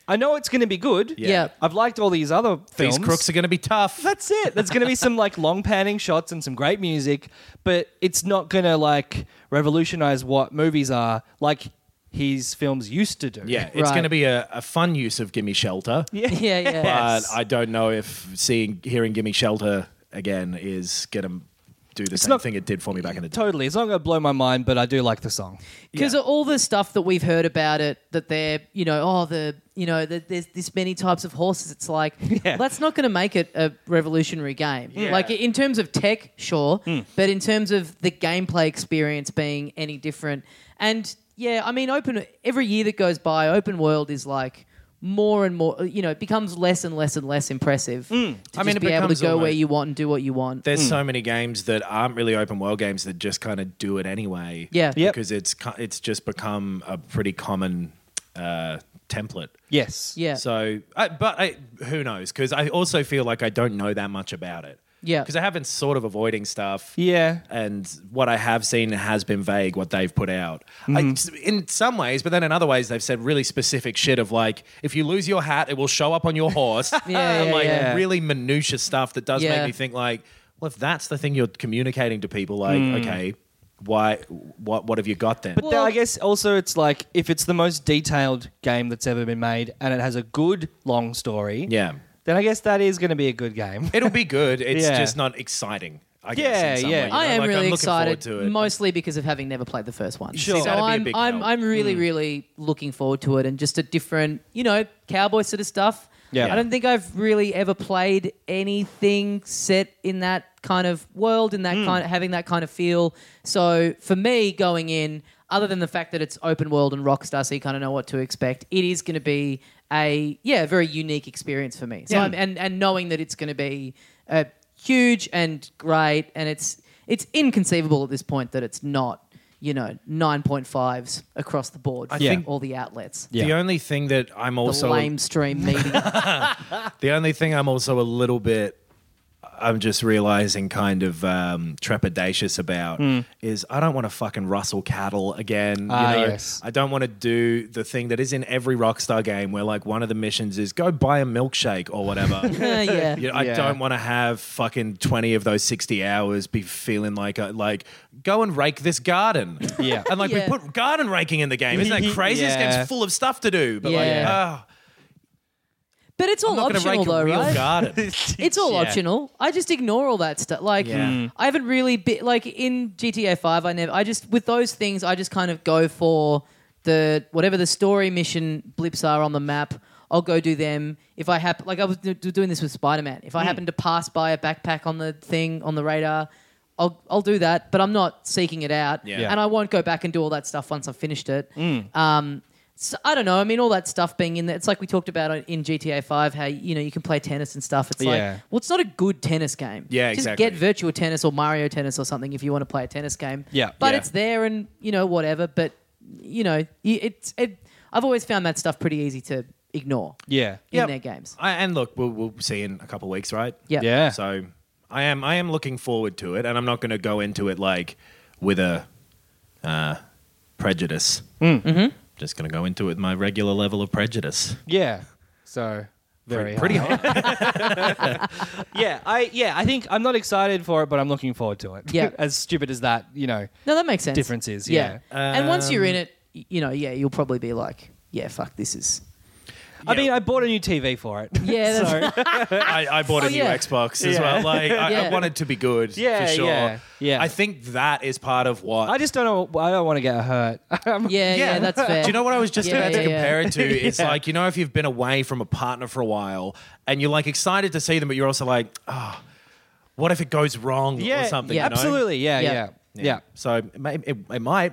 I know it's going to be good. Yeah. I've liked all these other films. These crooks are going to be tough. That's it. There's going to be some like long panning shots and some great music, but it's not going to like revolutionize what movies are like his films used to do. Yeah, it's Right. going to be a, a fun use of Gimme Shelter. Yeah. Yeah, yeah. But I don't know if seeing hearing Gimme Shelter again is going to do the same not- thing it did for me back in the day. Totally. It's not going to blow my mind, but I do like the song. Because Yeah. all the stuff that we've heard about it, that they're, you know, oh, the, you know, the, there's this many types of horses. It's like, Yeah. well, that's not going to make it a revolutionary game. Yeah. Like in terms of tech, sure, but in terms of the gameplay experience being any different, and yeah, I mean, open every year that goes by, open world is like more and more, you know, it becomes less and less and less impressive. To I mean, just it be able to becomes go where almost- you want and do what you want. There's so many games that aren't really open world games that just kind of do it anyway. Yeah. Yep. Because it's co- it's just become a pretty common uh, template. Yes. Yeah. So, I, but I, who knows? Because I also feel like I don't know that much about it. Yeah. Because I have been sort of avoiding stuff. Yeah. And what I have seen has been vague, what they've put out. Mm-hmm. I, in some ways, but then in other ways, they've said really specific shit of like, if you lose your hat, it will show up on your horse. Yeah, and yeah, like yeah. really minutiae stuff that does Yeah. make me think like, well, if that's the thing you're communicating to people, like, Mm. okay, why, what, what have you got then? But then Well- I guess also it's like if it's the most detailed game that's ever been made and it has a good long story, yeah. then I guess that is going to be a good game. It'll be good. It's Yeah. just not exciting. I guess, Yeah, in some yeah. way, you I know? am Like, really I'm looking excited, forward to it. mostly because of having never played the first one. Sure. So That'd be a I'm, big I'm, help. I'm really, really looking forward to it, and just a different, you know, cowboy sort of stuff. Yeah. I don't think I've really ever played anything set in that kind of world, in that kind of having that kind of feel. So for me, going in, other than the fact that it's open world and Rockstar, so you kind of know what to expect, it is going to be a yeah, very unique experience for me. So Yeah. I'm, and and knowing that it's going to be uh, huge and great, and it's it's inconceivable at this point that it's not, you know, nine point fives across the board for think- all the outlets. Yeah. The only thing that I'm The also lame stream media. the only thing I'm also a little bit I'm just realizing kind of um, trepidatious about is I don't want to fucking rustle cattle again. You Ah, know? yes. I don't want to do the thing that is in every Rockstar game where like one of the missions is go buy a milkshake or whatever. yeah. You know, I Yeah. don't want to have fucking twenty of those sixty hours be feeling like a, like go and rake this garden. Yeah. And like Yeah. we put garden raking in the game. Isn't that crazy? This Yeah. game's full of stuff to do. But like, Yeah. oh, But it's all I'm not going to optional rake a though, real right? garden. It's all Yeah. optional. I just ignore all that stuff. Like Yeah. Mm. I haven't really been like in G T A five. I never. I just with those things. I just kind of go for the whatever the story mission blips are on the map. I'll go do them. If I happen, like I was do- doing this with Spider Man. If I happen to pass by a backpack on the thing on the radar, I'll I'll do that. But I'm not seeking it out, Yeah. Yeah. and I won't go back and do all that stuff once I've finished it. Um, so, I don't know. I mean, all that stuff being in there. It's like we talked about in G T A five, how you know you can play tennis and stuff. It's Yeah. like, well, it's not a good tennis game. Yeah, Just exactly. get Virtua Tennis or Mario Tennis or something if you want to play a tennis game. Yeah. but Yeah. it's there, and you know whatever. But you know, y- it's it. I've always found that stuff pretty easy to ignore Yeah. in Yep. their games. I, and look, we'll, we'll see in a couple of weeks, right? Yeah, Yeah. So I am I am looking forward to it, and I'm not going to go into it like with a uh, prejudice. Mm-hmm. Just going to go into it with my regular level of prejudice. Yeah. So very Pretty high. high. Yeah, I yeah, I think I'm not excited for it, but I'm looking forward to it. Yeah. As stupid as that, you know. No, that makes sense. Difference is, yeah. and once you're in Um, it, y- you know, yeah, you'll probably be like, yeah, fuck, this is. I Yeah. mean, I bought a new T V for it. Yeah, that's- so, I, I bought a Oh, new yeah. Xbox as Yeah. well. Like I, Yeah. I want it to be good Yeah, for sure. yeah, yeah. I think that is part of what I just don't know. I don't want to get hurt. yeah, yeah, that's fair. Do you know what I was just Yeah, about to yeah, yeah. compare it to? It's Yeah. like, you know, if you've been away from a partner for a while and you're like excited to see them, but you're also like, oh, what if it goes wrong Yeah, or something? yeah. you know? Absolutely. Yeah, Yeah. yeah, yeah. So it, may, it, it might.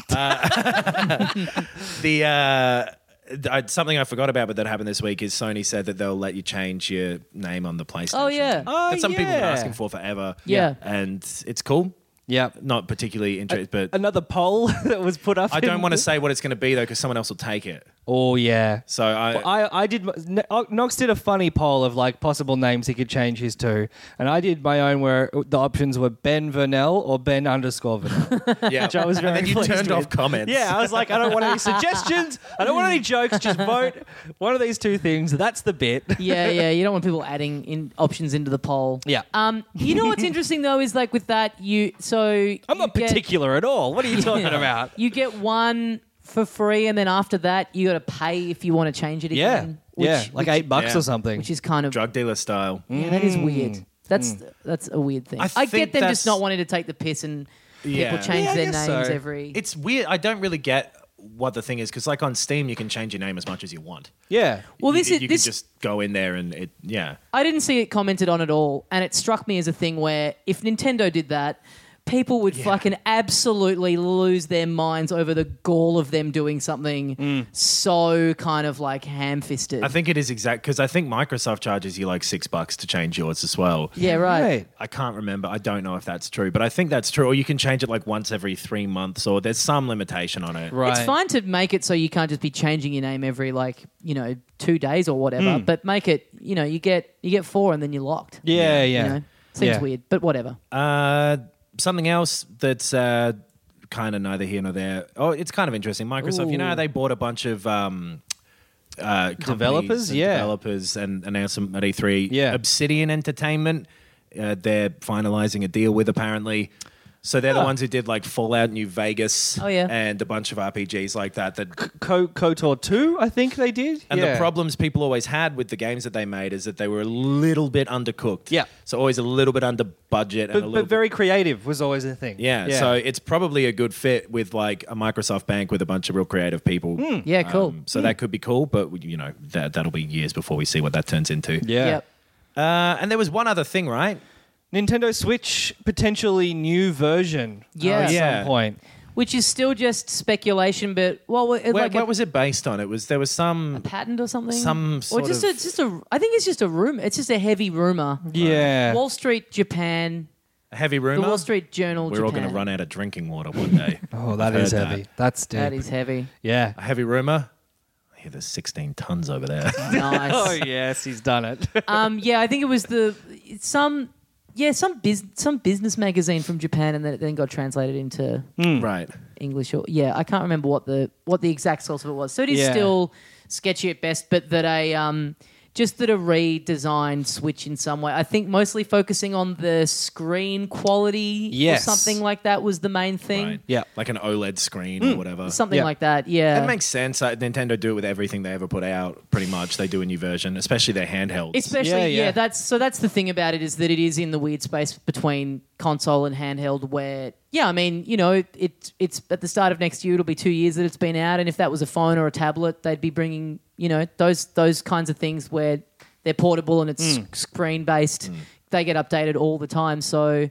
Uh, the uh, I, something I forgot about, but that happened this week is Sony said that they'll let you change your name on the PlayStation. Oh, yeah. thing. Oh, That's something people have been yeah. asking for forever. Yeah. and it's cool. Yep. Not particularly interested, but Another poll that was put up. I don't in- want to say what it's going to be though, because someone else will take it. Oh yeah. So I, I, I did. Knox did a funny poll of like possible names he could change his to, and I did my own where the options were Ben Vernell or Ben underscore Vernell. yeah, Which I was very and then you pleased turned with. off comments. Yeah, I was like, I don't want any suggestions. I don't want any jokes. Just vote one of these two things. That's the bit. Yeah, yeah. You don't want people adding in options into the poll. Yeah. Um, you know what's interesting though is like with that you so I'm not you get- particular at all. What are you talking about? You get one for free, and then after that, you got to pay if you want to change it Yeah, again. which- yeah, like which- eight bucks Yeah. or something. which is kind of Drug dealer style. yeah, that is weird. That's that's a weird thing. I I, think get them that's- just not wanting to take the piss and Yeah. people change Yeah, I their guess names so. every. It's weird. I don't really get what the thing is, because like on Steam, you can change your name as much as you want. Yeah. well, this you, is you this. can just go in there and it, yeah. I didn't see it commented on at all, and it struck me as a thing where if Nintendo did that, people would fucking absolutely lose their minds over the gall of them doing something so kind of like ham-fisted. I think it is exact because I think Microsoft charges you like six bucks to change yours as well. yeah, right. Right. I can't remember. I don't know if that's true, but I think that's true. Or you can change it like once every three months, or there's some limitation on it. Right. It's fine to make it so you can't just be changing your name every like you know two days or whatever, Hmm. but make it you know you get you get four and then you're locked. Yeah, You yeah. know? Seems Yeah. weird, but whatever. Uh, something else that's uh, kind of neither here nor there. Oh, it's kind of interesting. Microsoft, you know how Ooh. they bought a bunch of um, uh, companies Developers? and Yeah. developers and announced them at E three. Yeah. Obsidian Entertainment, uh, they're finalizing a deal with apparently. So they're the Huh. ones who did like Fallout New Vegas Oh, yeah. and a bunch of R P Gs like that. That Co- KOTOR two, I think they did. And yeah. the problems people always had with the games that they made is that they were a little bit undercooked. Yeah. So always a little bit under budget and a But, little but very creative was always the thing. Yeah, so it's probably a good fit with like a Microsoft bank with a bunch of real creative people. Yeah, cool. Um, so that could be cool, but you know that that'll be years before we see what that turns into. yeah. Yep. Uh, and there was one other thing, right? Nintendo Switch potentially new version. Yeah. at Yeah. some point. Which is still just speculation, but well, it, Where, like what a was it based on? It was there was some patent or something. some or sort just of- a, just a. I think it's just a rumor. It's just a heavy rumor. Yeah. Wall Street Japan, heavy the rumor. Wall Street Journal. We're all Japan. going to run out of drinking water one day. Oh, that I've is heard heavy. that. That's deep. That is heavy. Yeah. A heavy rumor. I hear there's sixteen tons over there. Nice. Oh yes, he's done it. um, yeah, I think it was the it's some yeah some biz, some business magazine from Japan, and then it then got translated into Right. English. Or yeah, I can't remember what the what the exact source of it was. So it is Yeah. still sketchy at best, but that a um just that a redesigned Switch in some way. I think mostly focusing on the screen quality Yes. or something like that was the main thing. Right. Yeah. Like an OLED screen or whatever. Something Yeah. like that. Yeah. That makes sense. Uh, Nintendo do it with everything they ever put out. Pretty much, they do a new version, especially their handhelds. Especially, Yeah, yeah, yeah. that's so. That's the thing about it is that it is in the weird space between console and handheld. Where, yeah, I mean, you know, it it's at the start of next year. It'll be two years that it's been out, and if that was a phone or a tablet, they'd be bringing, you know, those those kinds of things where they're portable and it's screen based. They get updated all the time. So,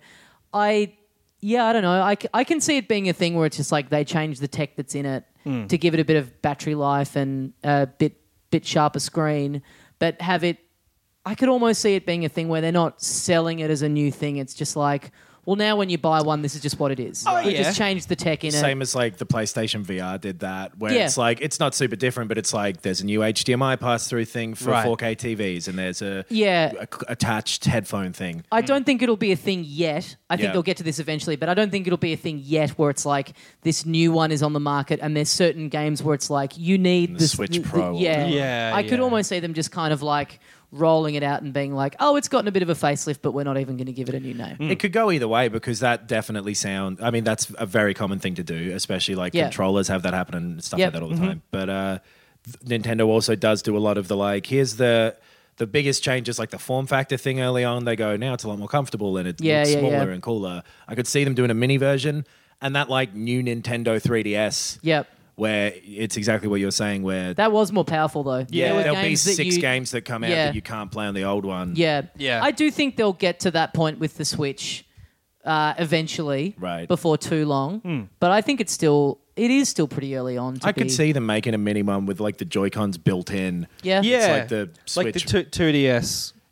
I, yeah, I don't know. I, c- I can see it being a thing where it's just like they change the tech that's in it to give it a bit of battery life and a bit bit sharper screen, but have it. I could almost see it being a thing where they're not selling it as a new thing. It's just like, well, now when you buy one, this is just what it is. Oh, we yeah. just changed the tech in it. Same as like the PlayStation V R did that, where Yeah. it's like it's not super different, but it's like there's a new H D M I pass through thing for Right. four K T Vs, and there's a, Yeah. a c- attached headphone thing. I don't think it'll be a thing yet. I think Yeah. they'll get to this eventually, but I don't think it'll be a thing yet where it's like this new one is on the market and there's certain games where it's like you need The this Switch th- th- Pro or yeah, whatever. Yeah, I could yeah. almost see them just kind of like rolling it out and being like, oh, it's gotten a bit of a facelift, but we're not even going to give it a new name. It could go either way because that definitely sound. I mean, that's a very common thing to do, especially like Yeah. controllers have that happen and stuff Yep. like that all the time. But uh, th- Nintendo also does do a lot of the like. Here's the the biggest changes, like the form factor thing early on. They go now it's a lot more comfortable and it Yeah, looks yeah, smaller yeah. and cooler. I could see them doing a mini version and that like new Nintendo three D S. Yep. Where it's exactly what you're saying. Where That was more powerful though. yeah, There were there'll be games that six you- games that come out Yeah. that you can't play on the old one. Yeah. Yeah. I do think they'll get to that point with the Switch uh, eventually, Right. before too long. But I think it's still, it is still pretty early on. To I be, could see them making a mini one with like the Joy-Cons built in. Yeah. Yeah. It's like the like the Switch. two- 2DS.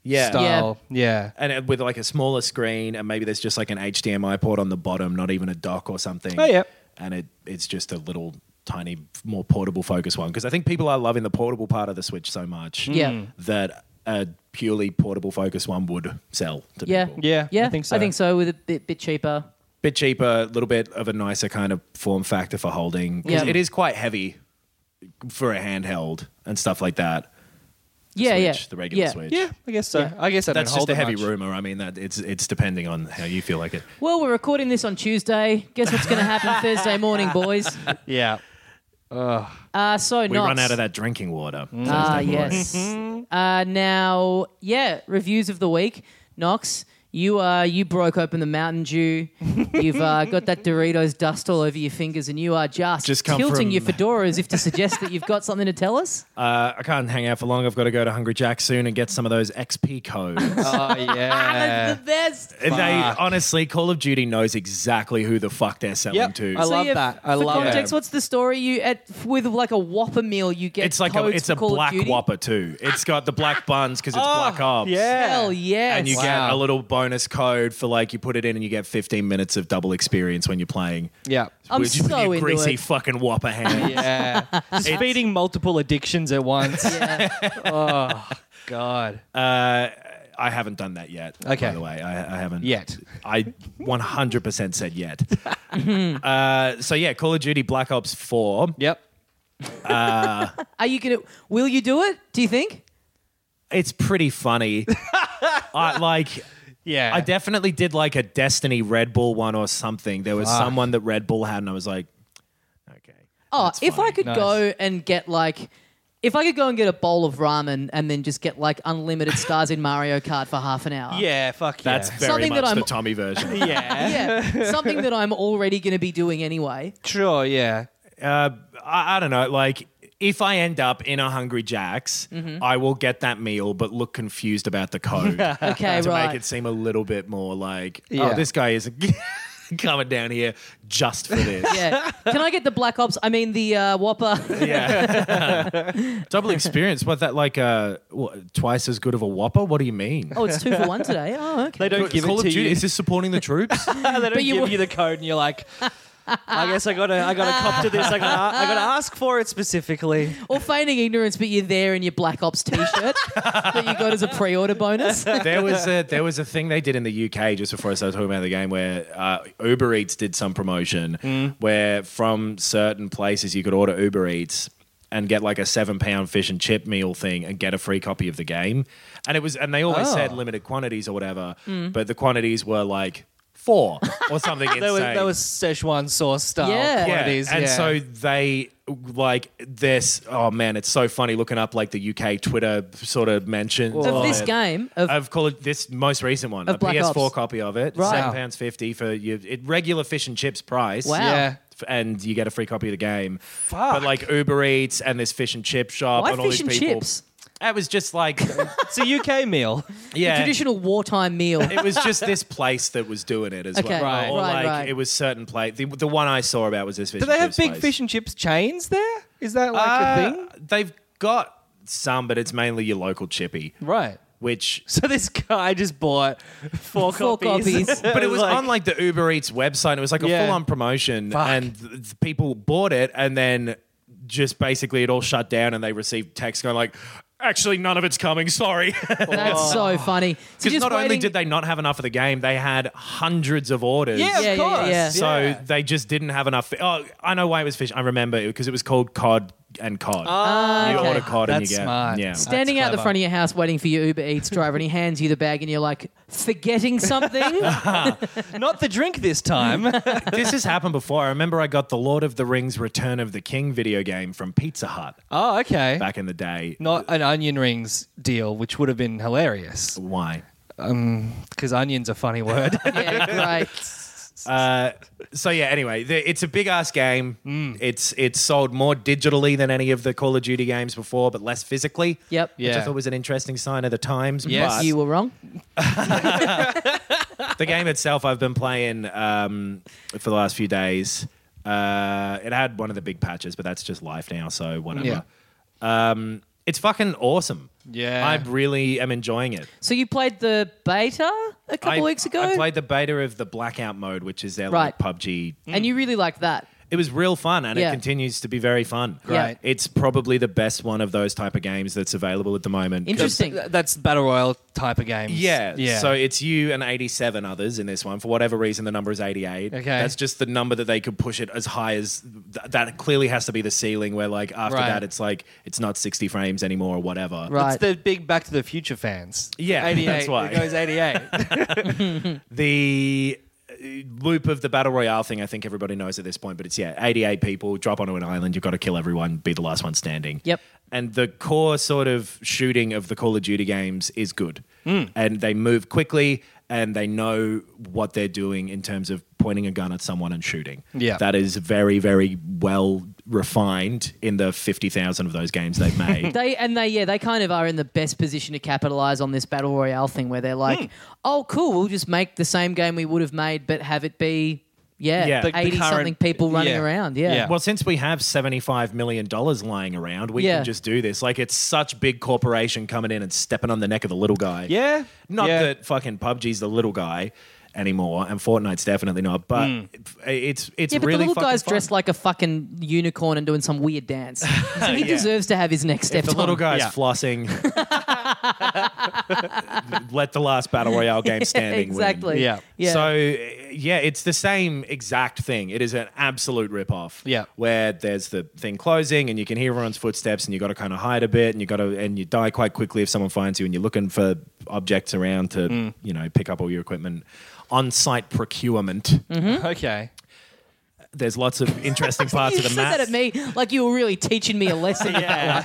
Yeah. style. Yeah. And it- with like a smaller screen, and maybe there's just like an H D M I port on the bottom, not even a dock or something. Oh, yeah. And it it's just a little tiny, more portable focus one. Because I think people are loving the portable part of the Switch so much Yeah. that a purely portable focus one would sell to Yeah. people. Yeah, Yeah. I think so. I think so. With a bit, bit cheaper. Bit cheaper, a little bit of a nicer kind of form factor for holding. 'Cause Yeah. it is quite heavy for a handheld and stuff like that. The Yeah, Switch, yeah. the regular Yeah. Switch. Yeah, I guess so. Yeah. I guess I That's don't hold just a it heavy much. rumor. I mean, that it's it's depending on how you feel like it. Well, we're recording this on Tuesday. Guess what's going to happen Thursday morning, boys? Yeah. Uh, so We Knox. run out of that drinking water. Ah, Thursday morning. yes. uh, now, yeah, reviews of the week. Knox, you uh, you broke open the Mountain Dew. You've uh, got that Doritos dust all over your fingers, and you are just, Just come tilting from- your fedora as if to suggest that you've got something to tell us. Uh, I can't hang out for long. I've got to go to Hungry Jack soon and get some of those X P codes. Oh, yeah. the best. And they Fuck. honestly, Call of Duty knows exactly who the fuck they're selling Yep, to. I love yeah, that. I for love context, it. what's the story? You at with like a Whopper meal, you get It's like a, codes it's for a Call black of Duty? Whopper too. It's got the black buns because it's Black Ops. Yeah. Hell yes. And you Wow. get a little bonus code for like you put it in and you get fifteen minutes of double experience when you're playing. Yeah. I'm with, with so your into greasy it. fucking Whopper hand. Yeah. Just feeding multiple addictions at once. Yeah. Oh, God. Uh, I haven't done that yet. Okay. By the way, I, I haven't Yet. I one hundred percent said yet. uh, so yeah, Call of Duty Black Ops four. Yep. Are you gonna? Will you do it? Do you think? It's pretty funny. I like. Yeah. I definitely did like a Destiny Red Bull one or something. There was Fuck. someone that Red Bull had, and I was like, okay. Oh, that's if I funny. could Nice. go and get like, if I could go and get a bowl of ramen and then just get like unlimited stars in Mario Kart for half an hour. Yeah, fuck yeah. That's very Something much that I'm- the Tommy version. yeah. Yeah, something that I'm already going to be doing anyway. Sure, yeah. uh, I, I don't know. Like, if I end up in a Hungry Jack's, Mm-hmm. I will get that meal, but look confused about the code Okay, to right. make it seem a little bit more like, Yeah. oh, this guy is coming down here just for this. Yeah. Can I get the Black Ops? I mean, the uh, Whopper. Yeah. Double experience. What that like? Uh, what, twice as good of a Whopper? What do you mean? Oh, it's two for one today. Oh, okay. They don't give Call it of to Duty you. is this supporting the troops? they don't you give were- you the code, and you're like, I guess I gotta, I gotta cop to this. I gotta, I gotta ask for it specifically. Or feigning ignorance, but you're there in your Black Ops T-shirt that you got as a pre-order bonus. there was a there was a thing they did in the U K just before I started talking about the game where uh, Uber Eats did some promotion Mm. where from certain places you could order Uber Eats and get like a seven pound fish and chip meal thing and get a free copy of the game. And it was and they always Oh. said limited quantities or whatever, but the quantities were like four or something insane. There was, there was Szechuan sauce style Yeah. quantities. and yeah. so they like this. Oh man, it's so funny looking up like the U K Twitter sort of mentions Of this it. game, of I've called it this most recent one, Of a Black P S four Ops. copy of it, Right. seven pounds fifty for your it, regular fish and chips price. Wow. yeah. F- and you get a free copy of the game. Fuck. But like Uber Eats and this fish and chip shop why and all fish these and people. chips? It was just like, It's a U K meal. yeah. Traditional wartime meal. It was just this place that was doing it as Okay, well. Right. Or right, like right. it was certain place. The, the one I saw about was this fish Do and they have chips big place. fish and chips chains there? Is that like a Uh, thing? They've got some, but it's mainly your local chippy, Right. which. So this guy just bought four, Four copies. copies. But it was on like the Uber Eats website. It was like a Yeah. full-on promotion, Fuck. and th- th- people bought it, and then just basically it all shut down, and they received text going like, "Actually, none of it's coming. Sorry." That's so funny. So Because just not only waiting- did they not have enough of the game, they had hundreds of orders. Yeah, of Yeah, yeah, course. yeah. So Yeah. they just didn't have enough. Oh, I know why it was fish. I remember it because it was called cod and cod. Ah, you okay. order cod and you That's get smart. yeah. standing That's out the clever. front of your house waiting for your Uber Eats driver, and he hands you the bag, and you're like, forgetting something? Not the drink this time. This has happened before. I remember I got the Lord of the Rings Return of the King video game from Pizza Hut Oh, okay. back in the day. Not an onion rings deal, which would have been hilarious. Why? Because onion's a funny word. Yeah, great. Uh, so yeah. Anyway, the, it's a big ass game. Mm. It's it's sold more digitally than any of the Call of Duty games before, but less physically. Yep. Which I Yeah. thought was an interesting sign of the times. Yes. but You were wrong. the game itself, I've been playing um, for the last few days. Uh, it had one of the big patches, but that's just life now, so whatever. Yeah. Um, It's fucking awesome. Yeah. I really am enjoying it. So you played the beta a couple I, weeks ago? I played the beta of the Blackout mode, which is their Right. like P U B G. and you really liked that. It was real fun, and Yeah. it continues to be very fun. Great. It's probably the best one of those type of games that's available at the moment. Interesting. Th- That's battle royale type of games. Yeah. Yeah. So it's you and eighty-seven others in this one. For whatever reason, the number is eighty-eight. Okay. That's just the number that they could push it as high as th- that clearly has to be the ceiling where like after Right. that it's like it's not sixty frames anymore or whatever. Right. It's the big Back to the Future fans. Yeah, eighty-eight. that's why. It goes eighty-eight. The uh, loop of the battle royale thing, I think everybody knows at this point, but it's yeah, eighty-eight people drop onto an island, you've got to kill everyone, be the last one standing. Yep. And the core sort of shooting of the Call of Duty games is good. Mm. And they move quickly and they know what they're doing in terms of pointing a gun at someone and shooting. Yeah. That is very, very well refined in the fifty thousand of those games they've made. They and they yeah they kind of are in the best position to capitalize on this battle royale thing where they're like, Hmm. oh cool, we'll just make the same game we would have made, but have it be yeah, Yeah. The- the eighty something current- people running yeah. around. Yeah. Yeah. Well, since we have seventy-five million dollars lying around, we Yeah. can just do this. Like, it's such big corporation coming in and stepping on the neck of the little guy. Yeah. Not Yeah. that fucking P U B G's the little guy anymore, and Fortnite's definitely not, but it's it's Yeah, but really the little fucking guy's fun. dressed like a fucking unicorn and doing some weird dance. So he Yeah. deserves to have his neck If stepped the little on. guy's Yeah. flossing, let the last Battle Royale game standing exactly. win. Yeah. Yeah. So, yeah, it's the same exact thing. It is an absolute rip-off. Yeah. Where there's the thing closing and you can hear everyone's footsteps and you got to kind of hide a bit and you got to and you die quite quickly if someone finds you and you're looking for objects around to, Mm. you know, pick up all your equipment. On-site procurement. Okay. There's lots of interesting parts you of the said map. that at me like you were really teaching me a lesson. Yeah.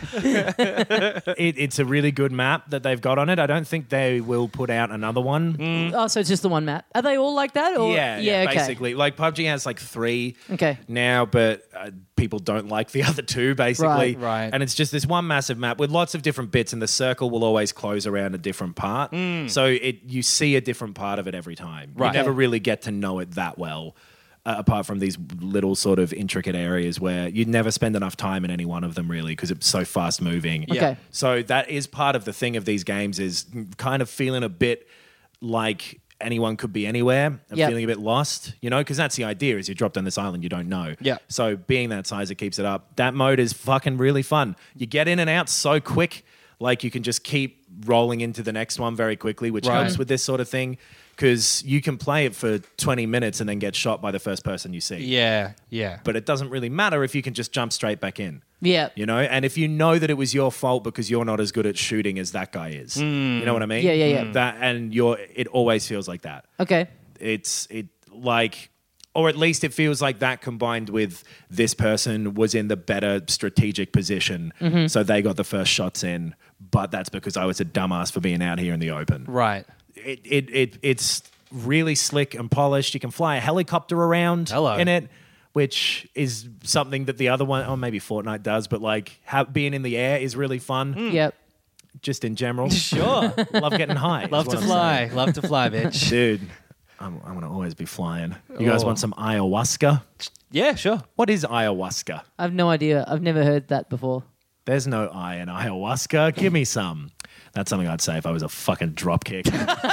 It, it's a really good map that they've got on it. I don't think they will put out another one. Oh, so it's just the one map. Are they all like that? Or? Yeah, yeah, okay. basically. Like P U B G has like three Okay. now, but uh, people don't like the other two, basically. Right, right. And it's just this one massive map with lots of different bits, and the circle will always close around a different part. So it you see a different part of it every time. Right. You never Okay. really get to know it that well. Uh, apart from these little sort of intricate areas where you'd never spend enough time in any one of them really because it's so fast moving. Yeah. Okay. So that is part of the thing of these games is kind of feeling a bit like anyone could be anywhere and Yep. feeling a bit lost, you know, because that's the idea is you dropped on this island you don't know. Yeah. So being that size, it keeps it up. That mode is fucking really fun. You get in and out so quick, like you can just keep rolling into the next one very quickly, which Right. helps with this sort of thing because you can play it for twenty minutes and then get shot by the first person you see. Yeah. Yeah. But it doesn't really matter if you can just jump straight back in. Yeah. You know, and if you know that it was your fault because you're not as good at shooting as that guy is, you know what I mean? Yeah, yeah, yeah. That and you're, it always feels like that. Okay. It's it like, or at least it feels like that combined with this person was in the better strategic position, Mm-hmm. so they got the first shots in. But that's because I was a dumbass for being out here in the open. Right. It it, it it's really slick and polished. You can fly a helicopter around Hello. in it, which is something that the other one, or maybe Fortnite does, but like ha- being in the air is really fun. Yep. Just in general, Sure. love getting high. is Love what to I'm fly. saying. Love to fly, bitch. Dude. I'm, I'm gonna always be flying. You guys Oh. want some ayahuasca? Yeah, sure. What is ayahuasca? I've no idea. I've never heard that before. There's no I in ayahuasca. Give me some. That's something I'd say if I was a fucking dropkick.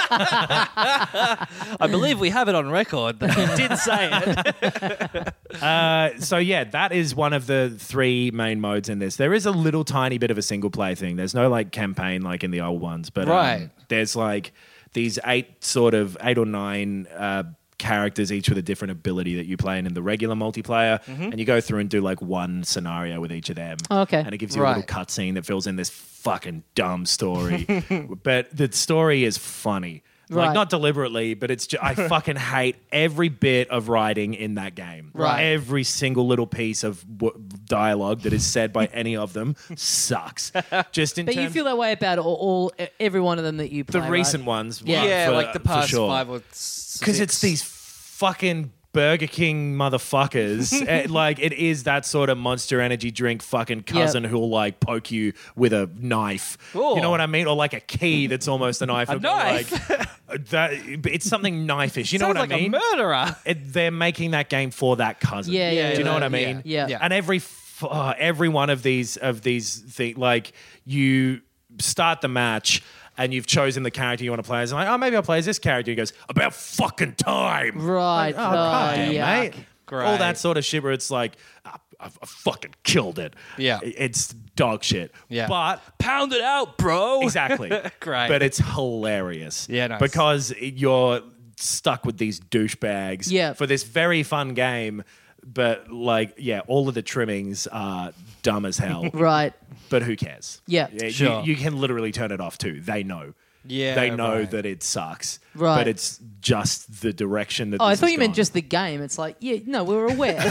I believe we have it on record that you did say it. uh, so yeah, that is one of the three main modes in this. There is a little tiny bit of a single play thing. There's no like campaign like in the old ones, but um, Right. there's like these eight sort of eight or nine uh, characters, each with a different ability that you play in in the regular multiplayer, and you go through and do like one scenario with each of them. Oh, okay. And it gives you a Right. little cutscene that fills in this fucking dumb story, but the story is funny. Like Right. not deliberately, but it's just, I fucking hate every bit of writing in that game. Right. Every single little piece of w- dialogue that is said by any of them sucks. Just in But you terms feel that way about all, all every one of them that you play. the right? recent ones. Yeah. uh, Yeah, for- like the for past sure. five or six. Because it's these fucking Burger King motherfuckers. Eh, like, it is that sort of Monster Energy drink fucking cousin who'll, like, poke you with a knife. Ooh. You know what I mean? Or, like, a key that's almost a knife. A It'll go, knife? Like, that, it's something knife-ish. You know Sounds what like I mean? a murderer. It, they're making that game for that cousin. Yeah, yeah, Do you know yeah, what I yeah. mean? Yeah. Yeah. And every f- oh, every one of these of these things, like you start the match and you've chosen the character you want to play as. I'm like, oh, maybe I'll play as this character. He goes, about fucking time. Right. Like, oh, God Oh, damn, yuck. mate. Great. All that sort of shit where it's like, I, I, I fucking killed it. Yeah. It's dog shit. Yeah. But Pound it out, bro. exactly. Great. But it's hilarious. Yeah, nice. Because you're stuck with these douchebags Yeah. for this very fun game. But like, yeah, all of the trimmings are dumb as hell. Right. But who cares? Yeah. you- Sure. You, can literally turn it off too. They know. Yeah, They know right. that it sucks. Right. But it's just the direction that Oh, I this thought has you meant gone. just the game. It's like, yeah, no, we were aware.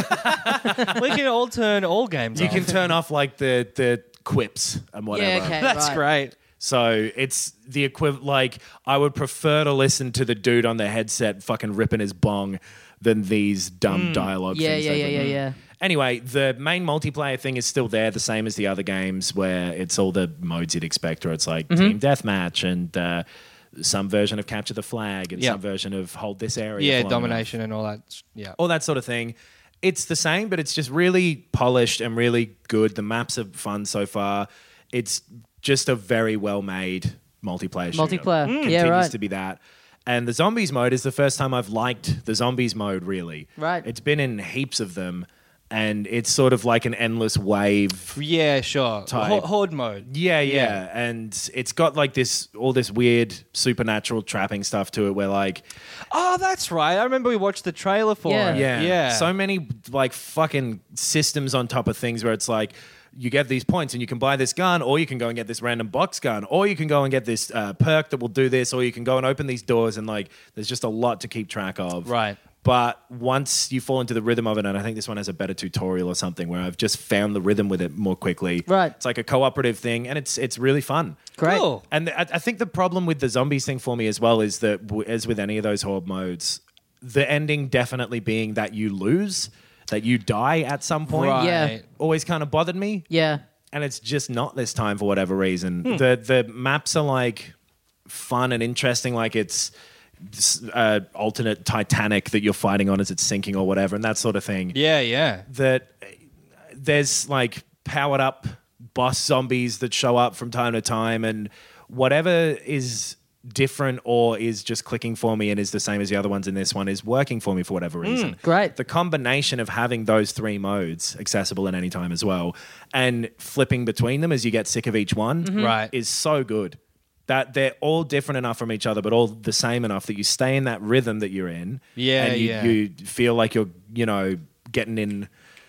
We can all turn all games You off. can turn off like the, the quips and whatever. yeah, okay. That's right. great. So it's the equivalent. Like, I would prefer to listen to the dude on the headset fucking ripping his bong than these dumb dialogue Yeah, things. yeah, they've yeah, yeah, written. yeah. Anyway, the main multiplayer thing is still there, the same as the other games, where it's all the modes you'd expect, where it's like Mm-hmm. team deathmatch and uh, some version of capture the flag and Yeah. some version of hold this area. Yeah, for long enough. domination and all that. Yeah. All that sort of thing. It's the same, but it's just really polished and really good. The maps are fun so far. It's just a very well made multiplayer shooter. Multiplayer. Mm. Yeah, Continues right. to be that. And the zombies mode is the first time I've liked the zombies mode, really. Right. It's been in heaps of them, and it's sort of like an endless wave. Yeah, sure. Type. Ho- horde mode. Yeah, yeah, and it's got like this, all this weird supernatural trapping stuff to it, where like, Oh, that's right. I remember we watched the trailer for Yeah. it. yeah, Yeah. so many like fucking systems on top of things where it's like, you get these points and you can buy this gun, or you can go and get this random box gun, or you can go and get this uh, perk that will do this, or you can go and open these doors, and like, there's just a lot to keep track of. Right. But once you fall into the rhythm of it, and I think this one has a better tutorial or something where I've just found the rhythm with it more quickly. Right. It's like a cooperative thing, and it's it's really fun. Great. Cool. And I, I think the problem with the zombies thing for me as well is that, w- as with any of those horde modes, the ending definitely being that you lose, that you die at some point, Right. Yeah. always kind of bothered me. Yeah. And it's just not this time for whatever reason. Hmm. The the maps are like fun and interesting, like it's uh, alternate Titanic that you're fighting on as it's sinking or whatever, and that sort of thing. Yeah, yeah. That uh, there's like powered up boss zombies that show up from time to time, and whatever is different or is just clicking for me and is the same as the other ones in this one is working for me for whatever reason. Great. The combination of having those three modes accessible at any time as well and flipping between them as you get sick of each one Right. is so good. That they're all different enough from each other, but all the same enough that you stay in that rhythm that you're in. Yeah, and you, yeah. you feel like you're, you know, getting in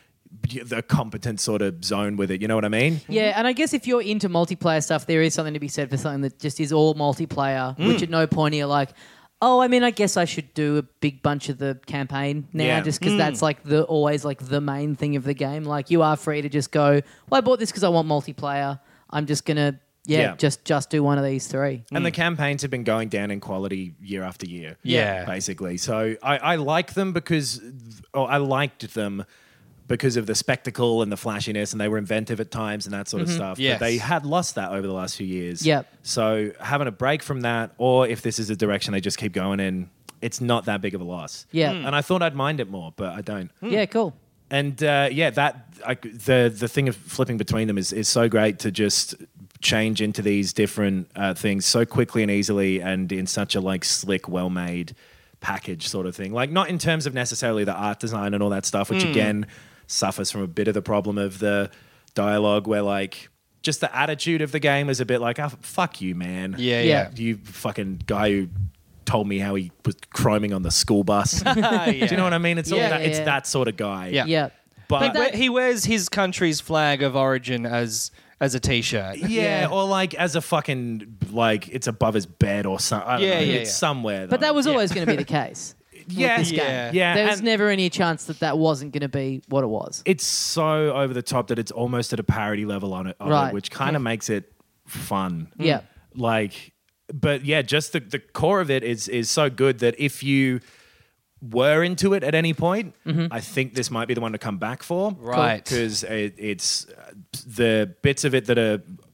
the competent sort of zone with it. You know what I mean? Yeah, and I guess if you're into multiplayer stuff, there is something to be said for something that just is all multiplayer, Mm. which at no point are you like, oh, I mean, I guess I should do a big bunch of the campaign now, Yeah. just because that's like the always like the main thing of the game. Like you are free to just go, well, I bought this because I want multiplayer. I'm just gonna, yeah, Yeah. just just do one of these three. And the campaigns have been going down in quality year after year. Yeah. Basically. So I, I like them because, or I liked them because of the spectacle and the flashiness, and they were inventive at times and that sort of stuff. Yes. But they had lost that over the last few years. Yep. So having a break from that, or if this is a direction they just keep going in, it's not that big of a loss. Yeah. And I thought I'd mind it more, but I don't. Yeah, cool. And uh, yeah, that I, the the thing of flipping between them is is so great to just change into these different uh, things so quickly and easily, and in such a like slick, well made package sort of thing. Like not in terms of necessarily the art design and all that stuff, which again suffers from a bit of the problem of the dialogue, where like just the attitude of the game is a bit like, oh, fuck you, man. Yeah, Yeah. yeah. You fucking guy who told me how he was chroming on the school bus. Do you know what I mean? It's all Yeah, that, yeah, it's yeah. that sort of guy. Yeah. Yeah. But, He we- he wears his country's flag of origin as as a t-shirt. yeah, Yeah. or like as a fucking like it's above his bed or something. I don't Yeah, know. yeah, It's yeah. somewhere. But though. that was always going to be the case. yeah, this yeah, game. yeah. There was and never any chance that that wasn't going to be what it was. it's so over the top that it's almost at a parody level on it, of it, Right. which kind of makes it fun. Yeah. Like, but yeah, just the, the core of it is is so good that if you were into it at any point, I think this might be the one to come back for. Right. Because it, it's uh, the bits of it that are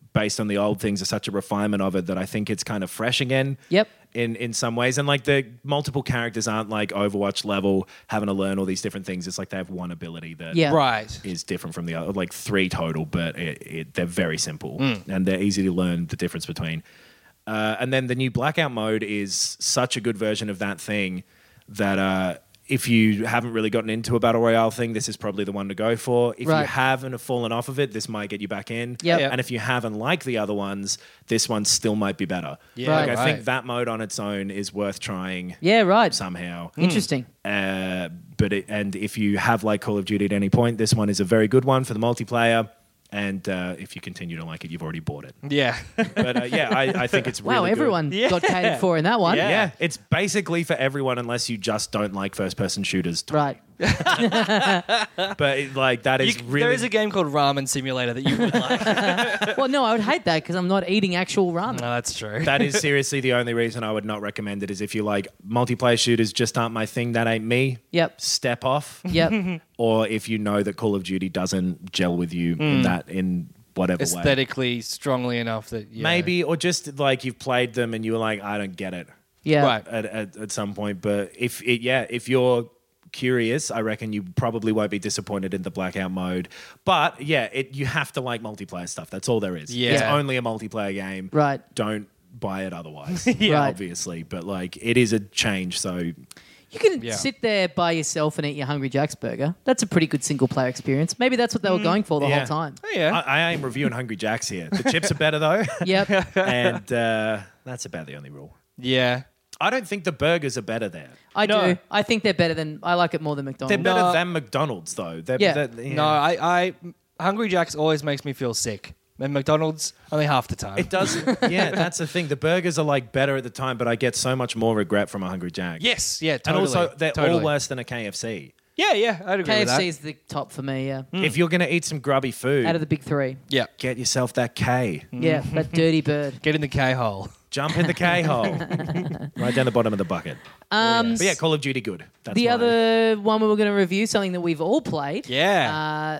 based on the old things, are such a refinement of it that I think it's kind of fresh again. Yep. In, in some ways. And like the multiple characters aren't like Overwatch level having to learn all these different things. It's like they have one ability that Yeah. Right. is different from the other, like three total, but it, it, they're very simple Mm. and they're easy to learn the difference between. Uh, and then the new Blackout mode is such a good version of that thing that uh, if you haven't really gotten into a Battle Royale thing, this is probably the one to go for. If Right. you haven't have fallen off of it, this might get you back in. Yep. Yep. And if you haven't liked the other ones, this one still might be better. Yeah, Right. Like, I right. think that mode on its own is worth trying Yeah, right. somehow. Interesting. Uh, but it, and if you have liked Call of Duty at any point, this one is a very good one for the multiplayer. And uh, if you continue to like it, you've already bought it. Yeah. But uh, yeah, I, I think it's Wow, really good. everyone Yeah. got catered for in that one. Yeah. Yeah, it's basically for everyone unless you just don't like first-person shooters. Right. But it, like that is You- really There is a game called Ramen Simulator that you would like. Well, no, I would hate that because I'm not eating actual ramen. No, that's true. that is seriously the only reason I would not recommend it is if you like multiplayer shooters just aren't my thing. That ain't me. Yep. Step off. Yep. Or if you know that Call of Duty doesn't gel with you in that in whatever way. Aesthetically strongly enough that yeah. Maybe, or just like you've played them and you were like, I don't get it Yeah. Right. at, at, at some point. But if it, yeah, if you're curious, I reckon you probably won't be disappointed in the Blackout mode. But yeah, it you have to like multiplayer stuff. That's all there is. Yeah. It's only a multiplayer game. Right. Don't buy it otherwise. Yeah. Right. Obviously. But like it is a change. So You can Yeah. sit there by yourself and eat your Hungry Jack's burger. That's a pretty good single player experience. Maybe that's what they were going for the yeah. whole time. Oh, yeah. I, I am reviewing Hungry Jacks here. The chips are better though. Yep. and uh, that's about the only rule. yeah. I don't think the burgers are better there. I No. do. I think they're better than I like it more than They're McDonald's. better No. than McDonald's though. They're, Yeah. they're- yeah. No, I, I Hungry Jack's always makes me feel sick. And McDonald's only half the time. It does. Yeah, that's the thing. The burgers are like better at the time, but I get so much more regret from a Hungry Jack. Yes, yeah, And totally. also, they're totally. all worse than a K F C. Yeah, yeah, I'd agree K F with that. C is the top for me, yeah. If you're going to eat some grubby food, Out of the big three. Yeah, get yourself that K. Yeah, that dirty bird. get in the K hole. Jump in the K hole. Right down the bottom of the bucket. Um, But yeah, Call of Duty good. That's the my- other one we were going to review, something that we've all played. Yeah, Uh,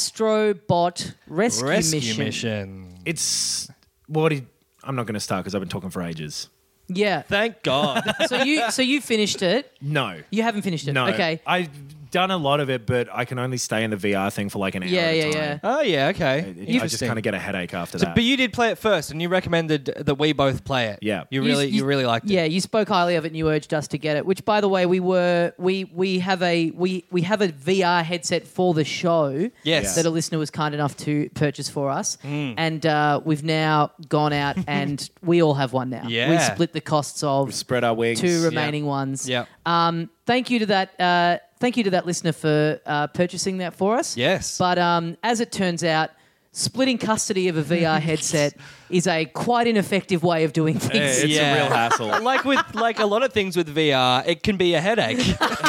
Astrobot Rescue, rescue Mission. mission. It's... What did... I'm not going to start because I've been talking for ages. Yeah. Thank God. So you so you finished it. No. You haven't finished it. No. Okay. I've done a lot of it, but I can only stay in the V R thing for like an hour Yeah, at a yeah, time. yeah. oh yeah, okay. It- I just Interesting. kind of get a headache after So, that. but you did play it first, and you recommended that we both play it. Yeah. you You- really, you, you- really liked Yeah, it. you spoke highly of it and you urged us to get it. Which, by the way, we were we we have a we we have a V R headset for the show. Yes. That a listener was kind enough to purchase for us, and uh, we've now gone out and we all have one now. Yeah. We split the costs of Spread our wings. two remaining ones. Yeah. Um, thank you to that. Uh, thank you to that listener for uh, purchasing that for us. Yes. But um, as it turns out, splitting custody of a V R headset is a quite ineffective way of doing Yeah, things. it's Yeah. a real hassle. like with like a lot of things with V R, it can be a headache.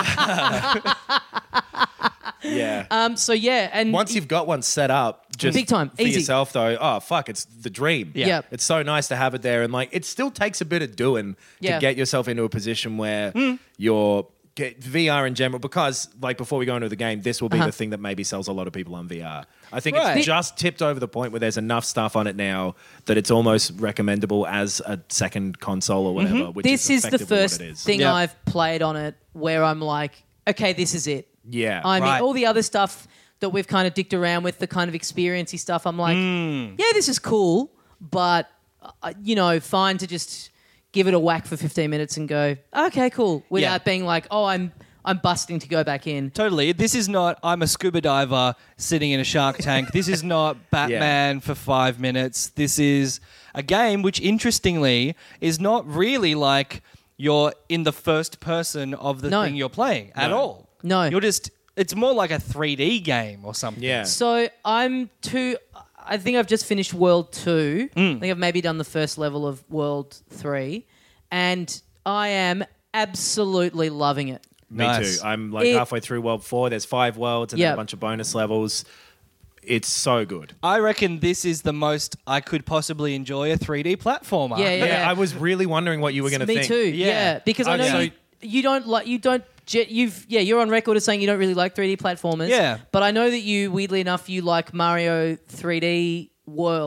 Yeah. Um, so yeah, and Once you've got one set up, just Big time, for easy. yourself though, oh fuck, it's the dream. Yeah. Yep. It's so nice to have it there, and like it still takes a bit of doing Yeah. to get yourself into a position where you're get V R in general. Because like before we go into the game, this will be Uh-huh. the thing that maybe sells a lot of people on V R. I think Right. it's just tipped over the point where there's enough stuff on it now that it's almost recommendable as a second console or whatever. Which this is, is the effectively first what it is. thing Yeah. I've played on it where I'm like, okay, this is it. Yeah. I mean, Right. all the other stuff that we've kind of dicked around with, the kind of experiencey stuff, I'm like, Hmm. yeah, this is cool, but, uh, you know, fine to just give it a whack for fifteen minutes and go, okay, cool, without Yeah. being like, oh, I'm I'm busting to go back in. Totally. This is not I'm a scuba diver sitting in a shark tank. This is not Batman for five minutes. This is a game which, interestingly, is not really like you're in the first person of the No. thing you're playing at No. all. No. You're just, it's more like a three D game or something. Yeah. So I'm two. I think I've just finished World Two. Hmm. I think I've maybe done the first level of World Three, and I am absolutely loving it. Me Nice. too. I'm like It- halfway through World Four. There's five worlds and then Yeah. a bunch of bonus levels. It's so good. I reckon this is the most I could possibly enjoy a three D platformer. Yeah, yeah. Yeah, I was really wondering what you were going to Me think. too. Yeah, Yeah. because I know Okay. you, you don't like you don't. ge- You've yeah, you're on record as saying you don't really like three D platformers. Yeah. but I know that you weirdly enough you like Mario three D World.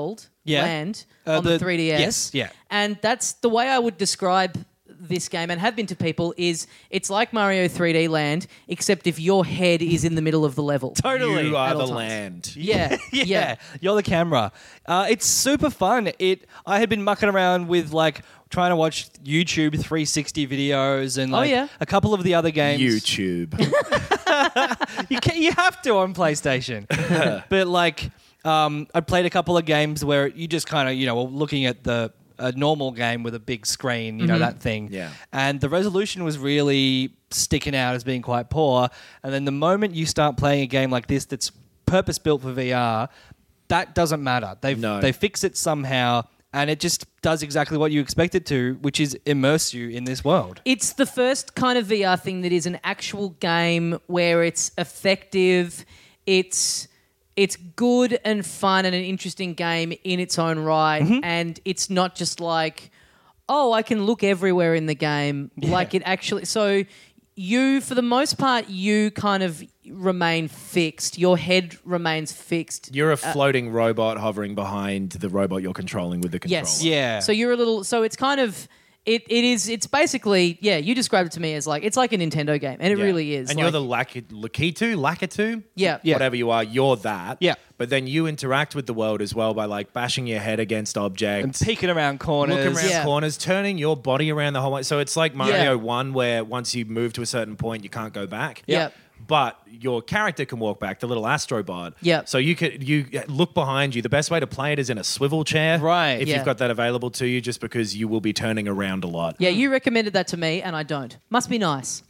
Yeah. Land Uh, on the, the- three D S. yes, yeah. And that's the way I would describe this game and have been to people is it's like Mario three D Land, except if your head is in the middle of the level. Totally. You are At all the times. land. Yeah. yeah. yeah. You're the camera. Uh, it's super fun. It. I had been mucking around with like trying to watch YouTube three sixty videos and like yeah. a couple of the other games. YouTube. You can, you have to on PlayStation. But like, um, I played a couple of games where you just kind of, you know, were looking at the a normal game with a big screen, you know, that thing. Yeah. And the resolution was really sticking out as being quite poor. And then the moment you start playing a game like this that's purpose built for V R, that doesn't matter. They No. they fix it somehow. And it just does exactly what you expect it to, which is immerse you in this world. It's the first kind of V R thing that is an actual game where it's effective, it's it's good and fun and an interesting game in its own right, and it's not just like, oh, I can look everywhere in the game. Like it actually. So you, for the most part, you kind of remain fixed. Your head remains fixed. You're a floating robot hovering behind the robot you're controlling with the controller. Yes. Yeah. So you're a little. So it's kind of. It, it is. It's basically. Yeah. You described it to me as like it's like a Nintendo game, and it Yeah. really is. And like, you're the Laki- Lakitu, Lakitu? Yeah. Yeah. Whatever you are, you're that. Yeah. But then you interact with the world as well by like bashing your head against and objects. peeking around corners. Looking around Yeah. corners, turning your body around the whole way. So it's like Mario Yeah. one, where once you move to a certain point, you can't go back. Yep. But your character can walk back, the little astrobot. Yep. So you could you look behind you. The best way to play it is in a swivel chair, Right. If Yeah. you've got that available to you, just because you will be turning around a lot. Yeah, you recommended that to me, and I don't. Must be nice.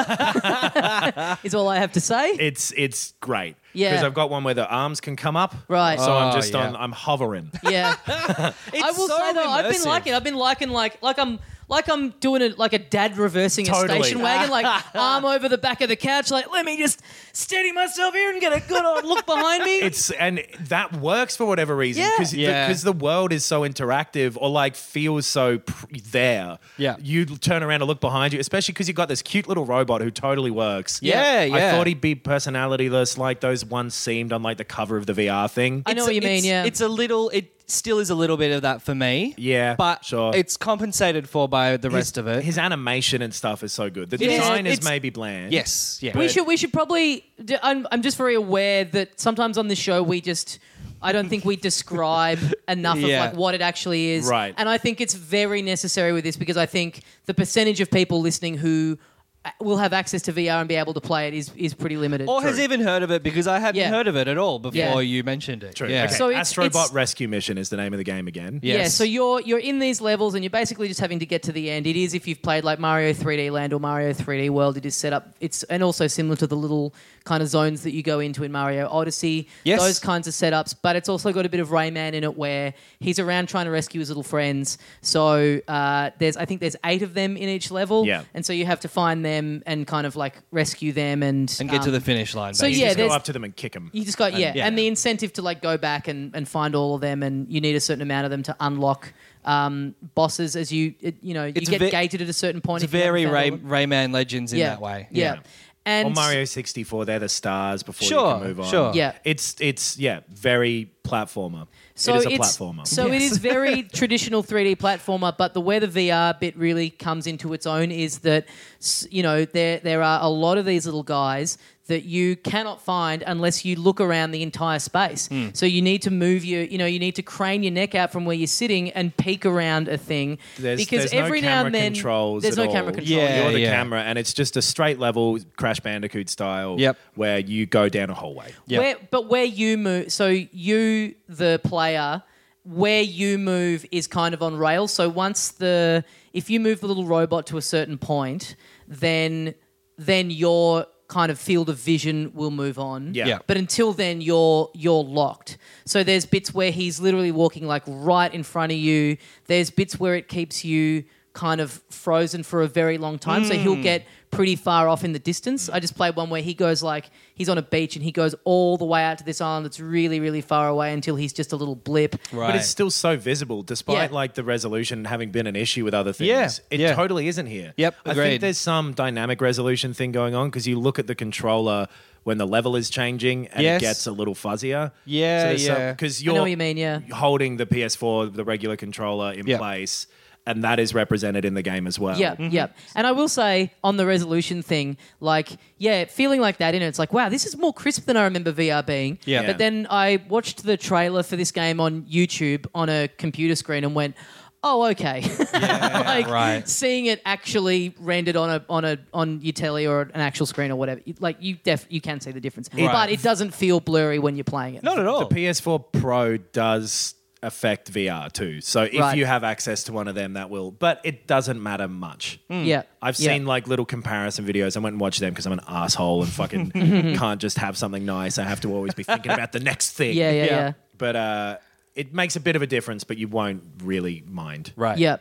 Is all I have to say. It's it's great. Yeah. Because I've got one where the arms can come up. Right. So I'm Oh, just yeah. on. I'm hovering. Yeah. I will so say though, I've been immersive. liking. I've been liking like like I'm like I'm doing it like a dad reversing a Totally. station wagon, like arm over the back of the couch, like let me just steady myself here and get a good old look behind me. It's and that works for whatever reason Yeah. because Yeah. the, world is so interactive or like feels so pr- there. Yeah. you turn around and look behind you, especially because you've got this cute little robot who totally works. Yeah, yeah. I thought he'd be personalityless, like those ones seemed on like the cover of the V R thing. I know It's- what you mean. it's- Yeah. It's a little. It still is a little bit of that for me. Yeah, but sure. it's compensated for by the rest his, of it. His animation and stuff is so good. The It is. design is, It's- maybe bland. yes. Yeah. We should we should probably. d- I'm I'm just very aware that sometimes on this show we just. I don't think we describe enough Yeah. of like what it actually is. Right. And I think it's very necessary with this because I think the percentage of people listening who uh, will have access to V R and be able to play it is is pretty limited. Or has even heard of it because I hadn't Yeah. heard of it at all before Yeah. you mentioned it. True. Yeah. Okay. So it's- Astrobot it's- Rescue Mission is the name of the game again. Yeah. Yeah, Yes. so you're you're in these levels and you're basically just having to get to the end. It is if you've played like Mario three D Land or Mario three D World, it is set up. It's and also similar to the little kind of zones that you go into in Mario Odyssey. Yes. Those kinds of setups, but it's also got a bit of Rayman in it where he's around trying to rescue his little friends. So uh, there's I think there's eight of them in each level. Yeah. And so you have to find them and kind of like rescue them and and get to um, the finish line. so You basically. yeah, just go there's- up to them and kick them. You just got yeah. yeah. and the incentive to like go back and, and find all of them, and you need a certain amount of them to unlock um, bosses as you it, you know you It's get ve- gated at a certain point. It's if you haven't very found Ray, all of them. Rayman Legends in yeah. that way. Yeah, Yeah. and Or Mario sixty-four, they're the stars before Sure, you can move on. sure. Yeah. It's it's yeah, very platformer. So it is a it's platformer. so it is very traditional three D platformer, but the where the V R bit really comes into its own is that s- you know there there are a lot of these little guys that you cannot find unless you look around the entire space. Hmm. So you need to move your you know you need to crane your neck out from where you're sitting and peek around a thing There's, because there's every no now camera and then controls there's at no all. camera control. Yeah. You're the yeah. camera, and it's just a straight level Crash Bandicoot style. Yep. Where you go down a hallway. Yeah. Where, but where you move, so you, the player, where you move is kind of on rails. So once the, if you move the little robot to a certain point, then then your kind of field of vision will move on. Yeah. Yeah. But until then, you're you're locked. So there's bits where he's literally walking like right in front of you. There's bits where it keeps you kind of frozen for a very long time. So he'll get pretty far off in the distance. I just played one where he goes like, he's on a beach and he goes all the way out to this island that's really, really far away until he's just a little blip. Right. But it's still so visible, despite Yeah. like the resolution having been an issue with other things. Yeah, It yeah. totally isn't here. Yep, I agreed. think there's some dynamic resolution thing going on because you look at the controller when the level is changing and Yes. it gets a little fuzzier. Yeah, yeah. Because I you're know what you mean, yeah. holding the P S four, the regular controller in Yeah. place, and that is represented in the game as well. Yeah, yeah. And I will say on the resolution thing, like, yeah, feeling like that in it, it's like, wow, this is more crisp than I remember V R being. Yeah. Yeah. But then I watched the trailer for this game on YouTube on a computer screen and went, oh, okay. like right. seeing it actually rendered on a on a on your telly or an actual screen or whatever, you- like you def you can see the difference. But it doesn't feel blurry when you're playing it. Not at all. The P S four Pro does affect V R too. So if Right. you have access to one of them, that will. But it doesn't matter much. Yeah. I've Yeah. seen like little comparison videos. I went and watched them because I'm an asshole and fucking can't just have something nice. I have to always be thinking about the next thing. Yeah, yeah, Yeah. yeah. But uh, it makes a bit of a difference, but you won't really mind. Right. Yeah.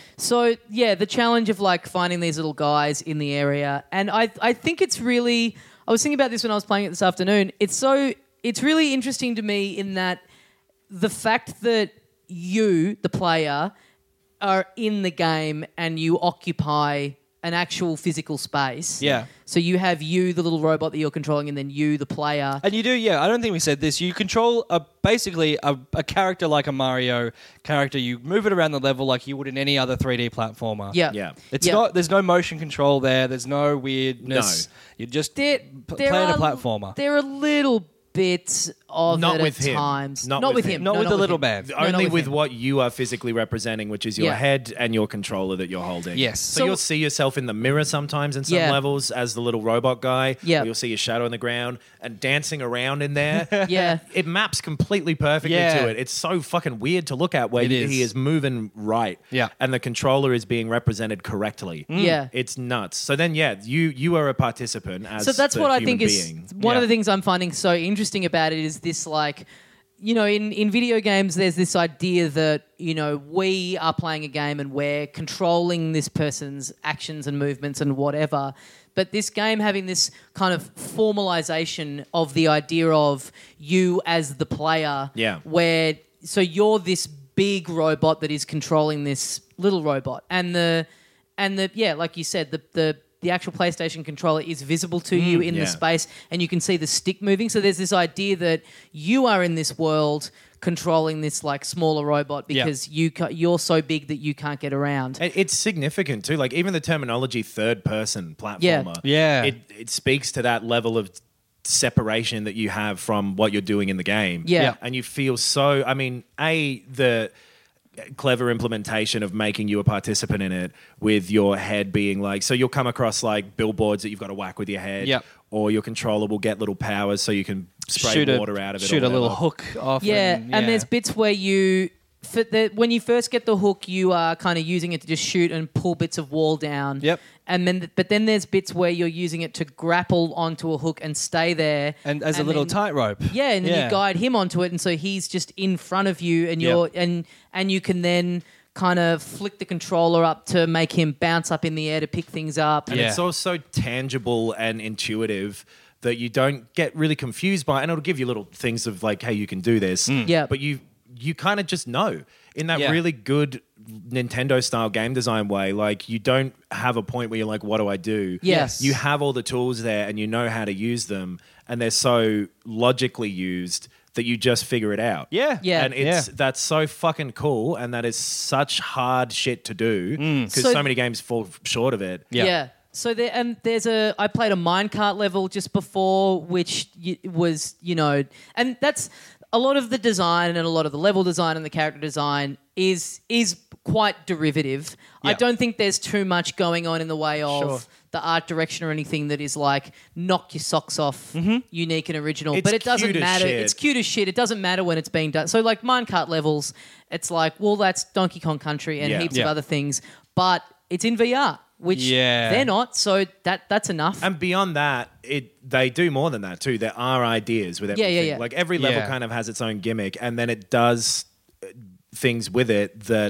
So yeah, the challenge of like finding these little guys in the area, and I I think it's really. I was thinking about this when I was playing it this afternoon. It's so it's really interesting to me in that the fact that you, the player, are in the game and you occupy an actual physical space. Yeah. So you have you, the little robot that you're controlling, and then you, the player. And you do, yeah. I don't think we said this. You control a basically a, a character like a Mario character. You move it around the level like you would in any other three D platformer. Yeah. Yeah. It's Yeah. not. There's no motion control there. There's no weirdness. No. You're just There, p- there playing are, a platformer. There are little bits of Not it with at him. times. Not with with him. him. Not No, with the little him. man. No, not Only with him. what you are physically representing, which is your Yeah. head and your controller that you're holding. Yes. So, So- you'll see yourself in the mirror sometimes in some Yeah. levels as the little robot guy. Yeah. Or you'll see your shadow on the ground and dancing around in there. Yeah. It maps completely perfectly Yeah. to it. It's so fucking weird to look at where It is. he is moving right. Yeah. And the controller is being represented correctly. Yeah. It's nuts. So then, yeah, you you are a participant as So that's the what I human think is being. one of Yeah. the things I'm finding so interesting about it is this like, you know, in, in video games, there's this idea that, you know, we are playing a game and we're controlling this person's actions and movements and whatever. But this game having this kind of formalization of the idea of you as the player, Yeah. where so you're this big robot that is controlling this little robot, and the and the yeah, like you said, the the the actual PlayStation controller is visible to you in yeah. the space, and you can see the stick moving. So there's this idea that you are in this world controlling this like smaller robot Yeah. because you ca- you're so big that you can't get around. It- It's significant too. Like even the terminology third person platformer. Yeah. It it speaks to that level of separation that you have from what you're doing in the game. Yeah. Yeah. And you feel so I mean, A, the clever implementation of making you a participant in it with your head being like so you'll come across like billboards that you've got to whack with your head. Yep. Or your controller will get little powers so you can spray shoot a, water out of it. or Shoot a little whatever. hook off. Yeah, and, and there's bits where you, for the, when you first get the hook, you are kind of using it to just shoot and pull bits of wall down. Yep. And then, but then there's bits where you're using it to grapple onto a hook and stay there. and as a little then- tightrope. Yeah, and then you guide him onto it, and so he's just in front of you, and Yep. you're and and you can then kind of flick the controller up to make him bounce up in the air to pick things up. And Yeah. it's also tangible and intuitive that you don't get really confused by, and it'll give you little things of like, hey, you can do this. Yeah. But you you kind of just know in that Yeah. really good Nintendo style game design way. Like you don't have a point where you're like, what do I do? Yes. You have all the tools there and you know how to use them, and they're so logically used that you just figure it out. Yeah. Yeah. And it's Yeah. that's so fucking cool, and that is such hard shit to do because So- so many games fall short of it. Yeah. Yeah. So there, and there's a. I played a minecart level just before, which y- was, you know, and that's a lot of the design and a lot of the level design and the character design is is quite derivative. I Yeah. don't think there's too much going on in the way of Sure. the art direction or anything that is like knock your socks off, unique and original. It's but it doesn't cute as matter. shit. It's cute as shit. It doesn't matter when it's being done. So like minecart levels, it's like, well, that's Donkey Kong Country and Yeah. heaps Yeah. of other things, but it's in V R. Which Yeah. they're not, so that that's enough. And beyond that, it they do more than that too. There are ideas with Yeah, everything. yeah, yeah. Like every level Yeah. kind of has its own gimmick, and then it does uh, things with it that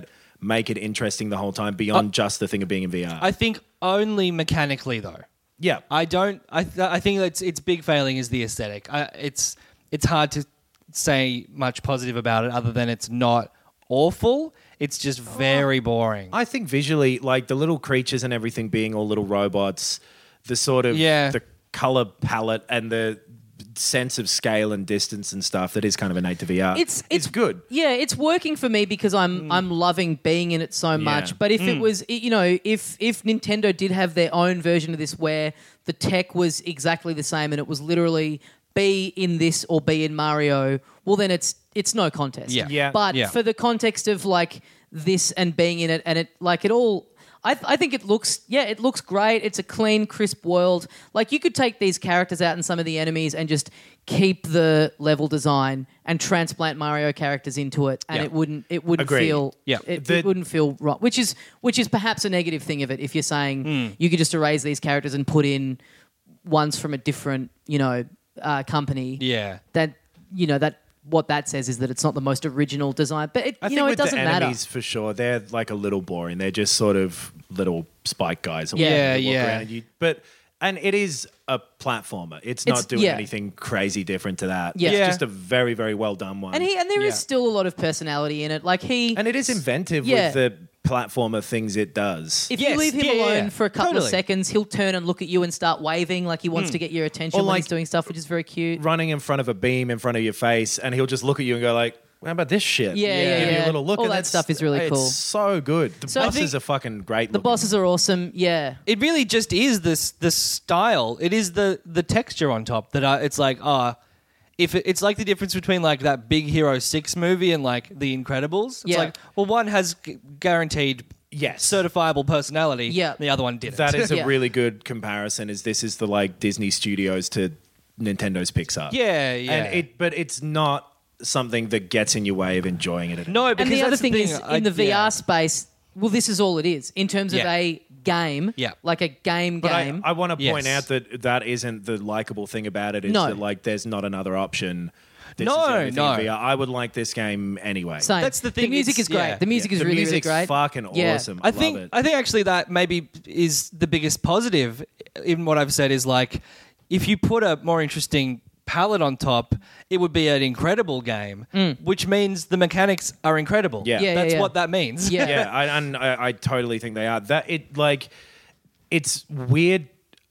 make it interesting the whole time beyond just the thing of being in V R. I think only mechanically though. yeah. I don't. I th- I think it's its big failing is the aesthetic. I, it's it's hard to say much positive about it other than it's not awful. It's just very boring. I think visually, like the little creatures and everything being all little robots, the sort of Yeah. the color palette and the sense of scale and distance and stuff that is kind of innate to V R. It's it's is good. Yeah, it's working for me because I'm I'm loving being in it so much. But if it was, you know, if if Nintendo did have their own version of this where the tech was exactly the same and it was literally be in this or be in Mario, well then it's it's no contest. Yeah. Yeah. But Yeah. for the context of like this and being in it and it like it all. I, th- I think it looks, yeah, it looks great. It's a clean, crisp world. Like, you could take these characters out and some of the enemies and just keep the level design and transplant Mario characters into it, and Yeah. it wouldn't, it wouldn't Agreed. feel, Yeah. it, The- it wouldn't feel right. Which is, which is perhaps a negative thing of it. If you're saying you could just erase these characters and put in ones from a different, you know, uh, company, yeah. that you know that. What that says is that it's not the most original design, but it, I you think know, it with doesn't the matter. enemies for sure, they're like a little boring. They're just sort of little spike guys. Or Yeah. whatever. You walk Yeah, around yeah. and you- but and it is a platformer. It's, It's- not doing yeah. anything crazy different to that. Yeah. It's Yeah. just a very very well done one. And he and there is Yeah. still a lot of personality in it. Like he and it is inventive Yeah. with the platformer things it does. If Yes, you leave him yeah, yeah, alone yeah. for a couple Totally. of seconds, he'll turn and look at you and start waving like he wants to get your attention Or when like- he's doing stuff, which is very cute. Running in front of a beam in front of your face, and he'll just look at you and go like, "How about this shit?" Yeah, yeah, Give you yeah. a little look. All and that that's- stuff is really it's cool. so good. The So I bosses think are fucking great. The looking. bosses are awesome. Yeah. It really just is this the style. It is the the texture on top that I, it's like ah. If it, it's like the difference between like that Big Hero six movie and like The Incredibles. It's Yeah. like, well, one has gu- guaranteed Yes. certifiable personality. Yeah. The other one didn't. That is a Yeah. really good comparison. Is this is the like Disney Studios to Nintendo's Pixar? yeah, yeah. And it, but it's not something that gets in your way of enjoying it. no, because And the other that's thing, is, I- in the V R yeah. space, well, this is all it is in terms of Yeah. a game, Yeah. like a game But I, game. I want to point Yes. out that that isn't the likable thing about it. Is No. that like there's not another option. This No, is the only thing in no. V R. I would like this game anyway. Same. That's the thing, The music it's- is great. yeah. The music Yeah. is The really, music's really great. fucking Yeah. awesome. I think Love it. I think actually that maybe is the biggest positive in what I've said is like if you put a more interesting palette on top, it would be an incredible game, which means the mechanics are incredible. Yeah. Mm. Yeah, yeah, That's yeah. what that means. Yeah. yeah, I, and I, I totally think they are. That it like, it's weird.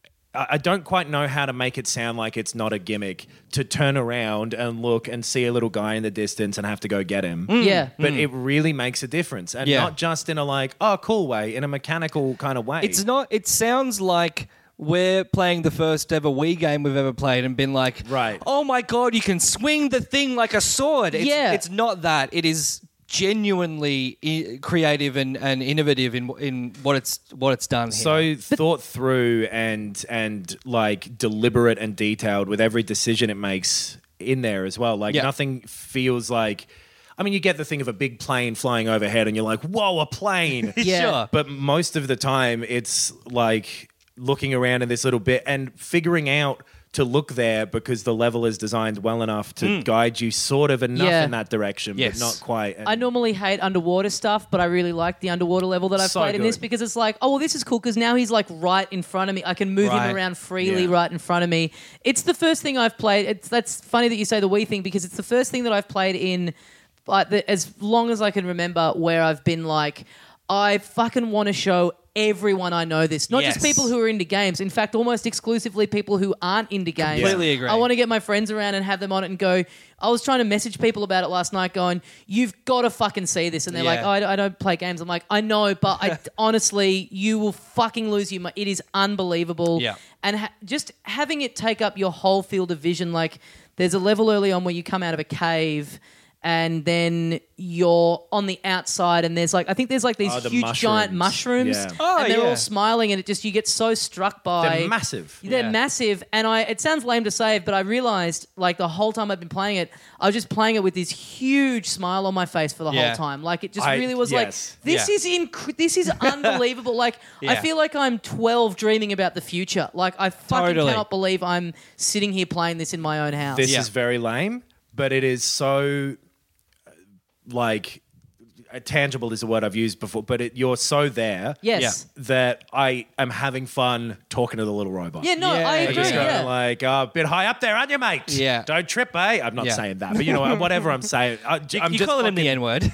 I I don't quite know how to make it sound like it's not a gimmick to turn around and look and see a little guy in the distance and have to go get him. Yeah. But it really makes a difference. And Yeah. not just in a like, oh, cool way, in a mechanical kind of way. It's not. It sounds like we're playing the first ever Wii game we've ever played and been like, Right. oh my god, you can swing the thing like a sword. It's, Yeah. it's not that. It is genuinely I- creative and, and innovative in in what it's what it's done here. so thought through and and like deliberate and detailed with every decision it makes in there as well. Like Yeah. nothing feels like. I mean, you get the thing of a big plane flying overhead, and you're like, "Whoa, a plane!" Yeah. Sure. But most of the time, it's like looking around in this little bit and figuring out to look there because the level is designed well enough to guide you sort of enough Yeah. in that direction, Yes. but not quite. And I normally hate underwater stuff, but I really like the underwater level that I've So played in this good. because it's like, oh, well, this is cool because now he's like right in front of me. I can move Right. him around freely Yeah. right in front of me. It's the first thing I've played. It's that's funny that you say the Wii thing because it's the first thing that I've played in like the, as long as I can remember where I've been like, I fucking want to show everyone I know this. Not just Yes. people who are into games. In fact, almost exclusively people who aren't into games. Completely agree. I want to get my friends around and have them on it and go, I was trying to message people about it last night going, you've got to fucking see this. And they're like, Yeah. oh, I, I don't play games. I'm like, I know, but I honestly, you will fucking lose your mind. It is unbelievable. Yeah. And ha- just having it take up your whole field of vision, like there's a level early on where you come out of a cave and then you're on the outside and there's like I think there's like these Oh, the huge giant mushrooms mushrooms. Oh, and they're yeah. all smiling and it just you get so struck by they're massive. they're Yeah. massive and I it sounds lame to say but I realized like the whole time I've been playing it I was just playing it with this huge smile on my face for the Yeah. whole time like it just I- really was yes. like this Yeah. is inc- this is unbelievable like I Yeah. feel like I'm twelve dreaming about the future like I fucking Totally. cannot believe I'm sitting here playing this in my own house This Yeah. is very lame, but it is so uh, like uh, tangible is a word I've used before, but it, you're so there Yes. that I am having fun talking to the little robot. Yeah, no, Yeah. I You're agree. Just going Yeah. like, oh, a bit high up there, aren't you, mate? Yeah. Don't trip, eh? I'm not Yeah. saying that, but you know, whatever I'm saying. I, You, I'm you just calling him the fucking- N word?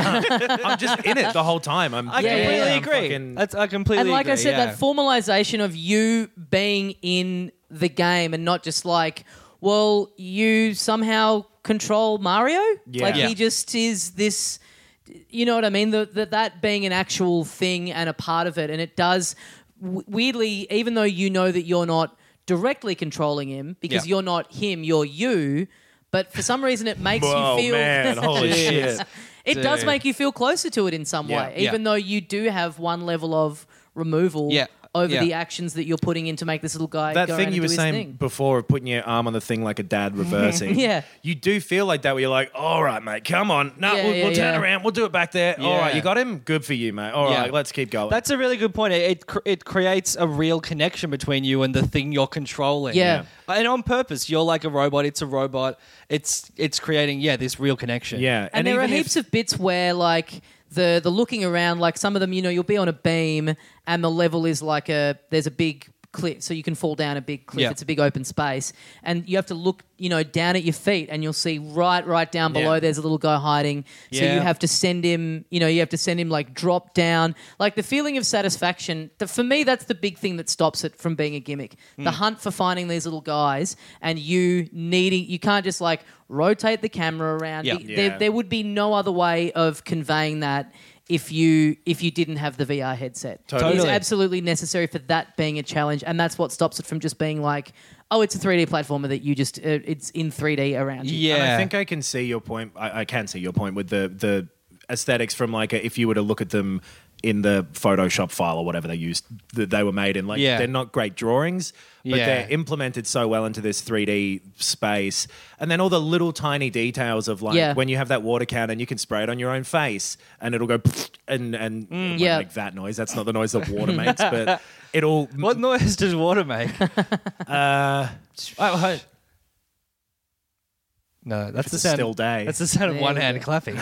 I'm just in it the whole time. I'm, I Yeah, completely yeah, yeah. I'm agree. fucking- That's I completely And like I agree, said, yeah. that formalization of you being in the game and not just like, well, you somehow control Mario. Yeah. Like Yeah. he just is this. You know what I mean? That that that being an actual thing and a part of it, and it does w- weirdly, even though you know that you're not directly controlling him because Yeah. you're not him, you're you. But for some reason, it makes Whoa, you feel. man, holy Jeez. shit. It does Dude. make you feel closer to it in some Yeah. way, Yeah. even though you do have one level of removal Yeah. over Yeah. the actions that you're putting in to make this little guy That go thing around you and were do his saying thing. before of putting your arm on the thing like a dad reversing. Yeah. You do feel like that where you're like, all right, mate, come on. No, Yeah, we'll, yeah, we'll turn yeah. around. We'll do it back there. All Yeah. right, you got him? Good for you, mate. All Yeah. right, let's keep going. That's a really good point. It it, cr- it creates a real connection between you and the thing you're controlling. Yeah. And on purpose, you're like a robot. It's a robot. It's it's creating yeah this real connection. yeah. And, there are even if- heaps of bits where, like, the the looking around, like some of them, you know, you'll be on a beam and the level is like a, there's a big cliff, so you can fall down a big cliff. Yeah. It's a big open space. And you have to look, you know, down at your feet and you'll see right, right down below Yeah. there's a little guy hiding. So Yeah. you have to send him, you know, you have to send him like drop down. Like the feeling of satisfaction, the, for me, that's the big thing that stops it from being a gimmick. Hmm. The hunt for finding these little guys and you needing, you can't just like rotate the camera around. Yeah. The- Yeah. There, there would be no other way of conveying that if you if you didn't have the V R headset. Totally. It's absolutely necessary for that being a challenge, and that's what stops it from just being like, oh, it's a three D platformer that you just uh, it's in three D around you. Yeah. And I think I can see your point. I, I can see your point with the the aesthetics from like a, if you were to look at them in the Photoshop file or whatever they used that they were made in. Like Yeah. they're not great drawings, but Yeah. they're implemented so well into this three D space. And then all the little tiny details of like Yeah. when you have that water cannon, you can spray it on your own face and it'll go and and it won't Yeah. make that noise. That's not the noise that water makes, but it'll What noise does water make? uh, oh, hey, No, that's it's the a sound. still day. That's the sound of There one you hand go. clapping.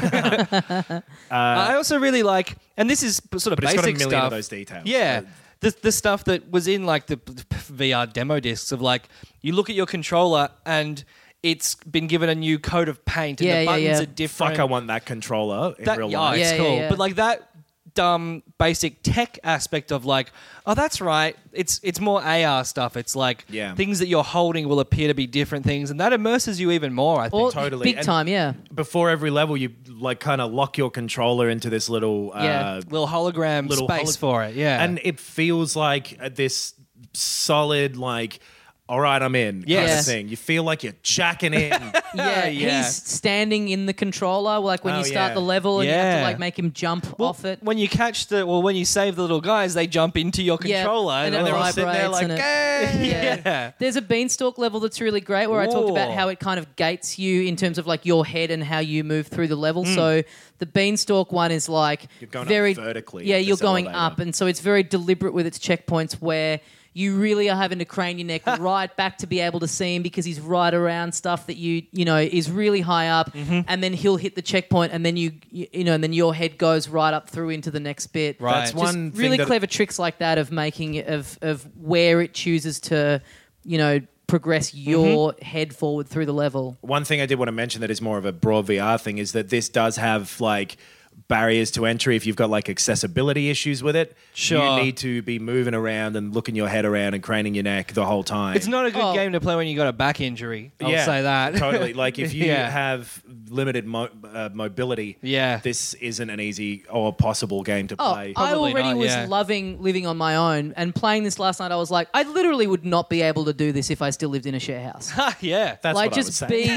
I also really like, and this is sort of but it's got a basic million stuff. of those details. Yeah. So- The, the stuff that was in like the V R demo discs of like, you look at your controller and it's been given a new coat of paint and Yeah, the yeah, buttons yeah. are different. Fuck, I want that controller in That, real yeah, life. it's Yeah, cool. yeah, yeah. But like that dumb basic tech aspect of like, oh, that's right. It's it's more A R stuff. It's like Yeah. things that you're holding will appear to be different things, and that immerses you even more, I think. Or Totally. big And- time, yeah. Before every level, you like kind of lock your controller into this little, Yeah. uh, Little hologram little space holo- for it, yeah. and it feels like uh, this solid, like, all right, I'm in kind Yes. of thing. You feel like you're jacking in. Yeah, yeah. he's standing in the controller, like when Oh, you start yeah. the level and you have Yeah. to like make him jump Well, off it. when you catch the, well, when you save the little guys, they jump into your Yeah, controller, and and, it they're all vibrates sitting there like, and it- "Hey!" Yeah. yeah. There's a beanstalk level that's really great where I talked about Ooh. how it kind of gates you in terms of like your head and how you move through the level. So the beanstalk one is like You're going up very vertically Yeah, up you're this going elevator. up, and so it's very deliberate with its checkpoints where you really are having to crane your neck right back to be able to see him because he's right around stuff that you you know is really high up, Mm-hmm. and then he'll hit the checkpoint, and then you you, you know, and then your head goes right up through into the next bit. Right. That's Just one thing really that- clever tricks like that of making of of where it chooses to, you know, progress your head forward through the level. One thing I did want to mention that is more of a broad V R thing is that this does have like barriers to entry if you've got like accessibility issues with it. Sure. You need to be moving around and looking your head around and craning your neck the whole time. It's not a good Oh. game to play when you got a back injury. I'll Yeah, say that. totally. Like if you Yeah. have limited mo- uh, mobility, Yeah. this isn't an easy or possible game to Oh, play. I Probably already not, was yeah. loving living on my own, and playing this last night I was like, I literally would not be able to do this if I still lived in a share house. yeah. That's like what just I was saying.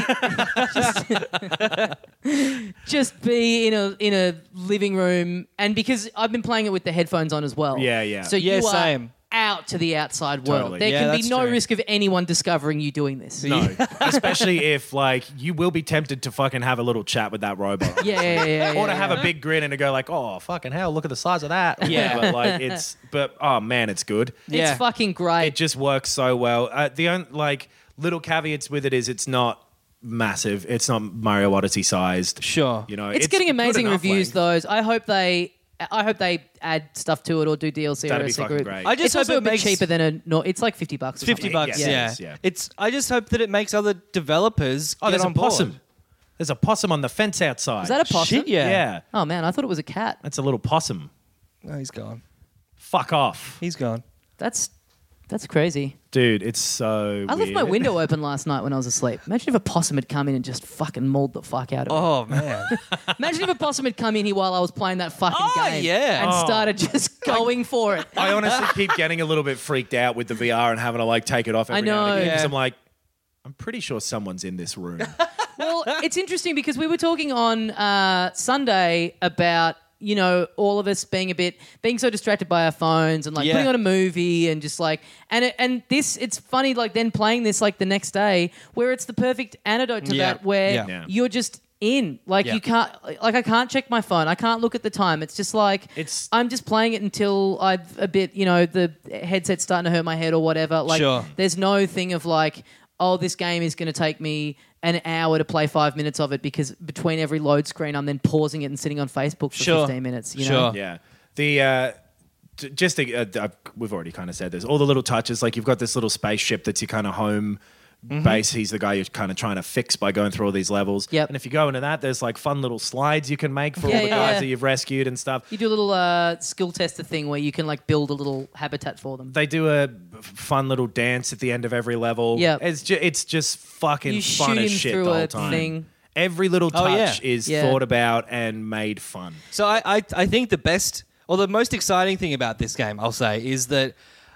be just, just be in a in a living room, and because I've been playing it with the headphones on as well. Yeah, yeah. So Yeah, you are same. out to the outside world. Totally. There Yeah, can be that's no true. risk of anyone discovering you doing this. No, especially if like you will be tempted to fucking have a little chat with that robot. Yeah, yeah, yeah, yeah, Or to have yeah. a big grin and to go like, oh fucking hell, look at the size of that. Yeah. but like it's, but oh man, it's good. Yeah. It's fucking great. It just works so well. Uh, the only like little caveats with it is it's not massive. It's not Mario Odyssey sized. Sure. You know, It's, getting good amazing enough reviews, length. though. I hope they, I hope they add stuff to it or do D L C That'd or be as a fucking group. great. I just it's hope also it a bit makes- cheaper than a. No, it's like fifty bucks. Or fifty something. bucks, Yeah, yeah. it is, yeah. It's. I just hope that it makes other developers Oh, get there's on a board. possum. There's a possum on the fence outside. Is that a possum? Shit, yeah. Yeah. Oh man, I thought it was a cat. That's a little possum. No, he's gone. Fuck off. He's gone. That's that's crazy. Dude, it's so I left my weird. window open last night when I was asleep. Imagine if a possum had come in and just fucking mauled the fuck out of me. Oh man. Imagine if a possum had come in here while I was playing that fucking Oh, game yeah. and Oh. started just going for it. I honestly keep getting a little bit freaked out with the V R and having to like take it off every I now and know. again because Yeah. I'm like, I'm pretty sure someone's in this room. Well, it's interesting because we were talking on uh, Sunday about, you know, all of us being a bit, being so distracted by our phones and like Yeah. putting on a movie and just like, and it, and this, it's funny like then playing this like the next day where it's the perfect antidote to Yeah. that where Yeah. Yeah. you're just in. Like Yeah. you can't, like I can't check my phone. I can't look at the time. It's just like, It's- I'm just playing it until I've a bit, you know, the headset's starting to hurt my head or whatever. Like Sure. there's no thing of like, oh, this game is going to take me an hour to play five minutes of it because between every load screen, I'm then pausing it and sitting on Facebook for Sure. fifteen minutes. You know? Sure. Yeah. The uh, t- just to, uh, uh, we've already kind of said this. All the little touches, like you've got this little spaceship that's your kind of home Mm-hmm. base. He's the guy you're kind of trying to fix by going through all these levels. Yep. And if you go into that, there's like fun little slides you can make for Yeah, all the yeah, guys yeah. that you've rescued and stuff. You do a little uh, skill tester thing where you can like build a little habitat for them. They do a fun little dance at the end of every level. Yep. It's just it's just fucking You fun shoot as him shit through the whole a time. thing. Every little Oh, touch yeah. is Yeah. thought about and made fun. So I, I, I think the best or the most exciting thing about this game, I'll say, is that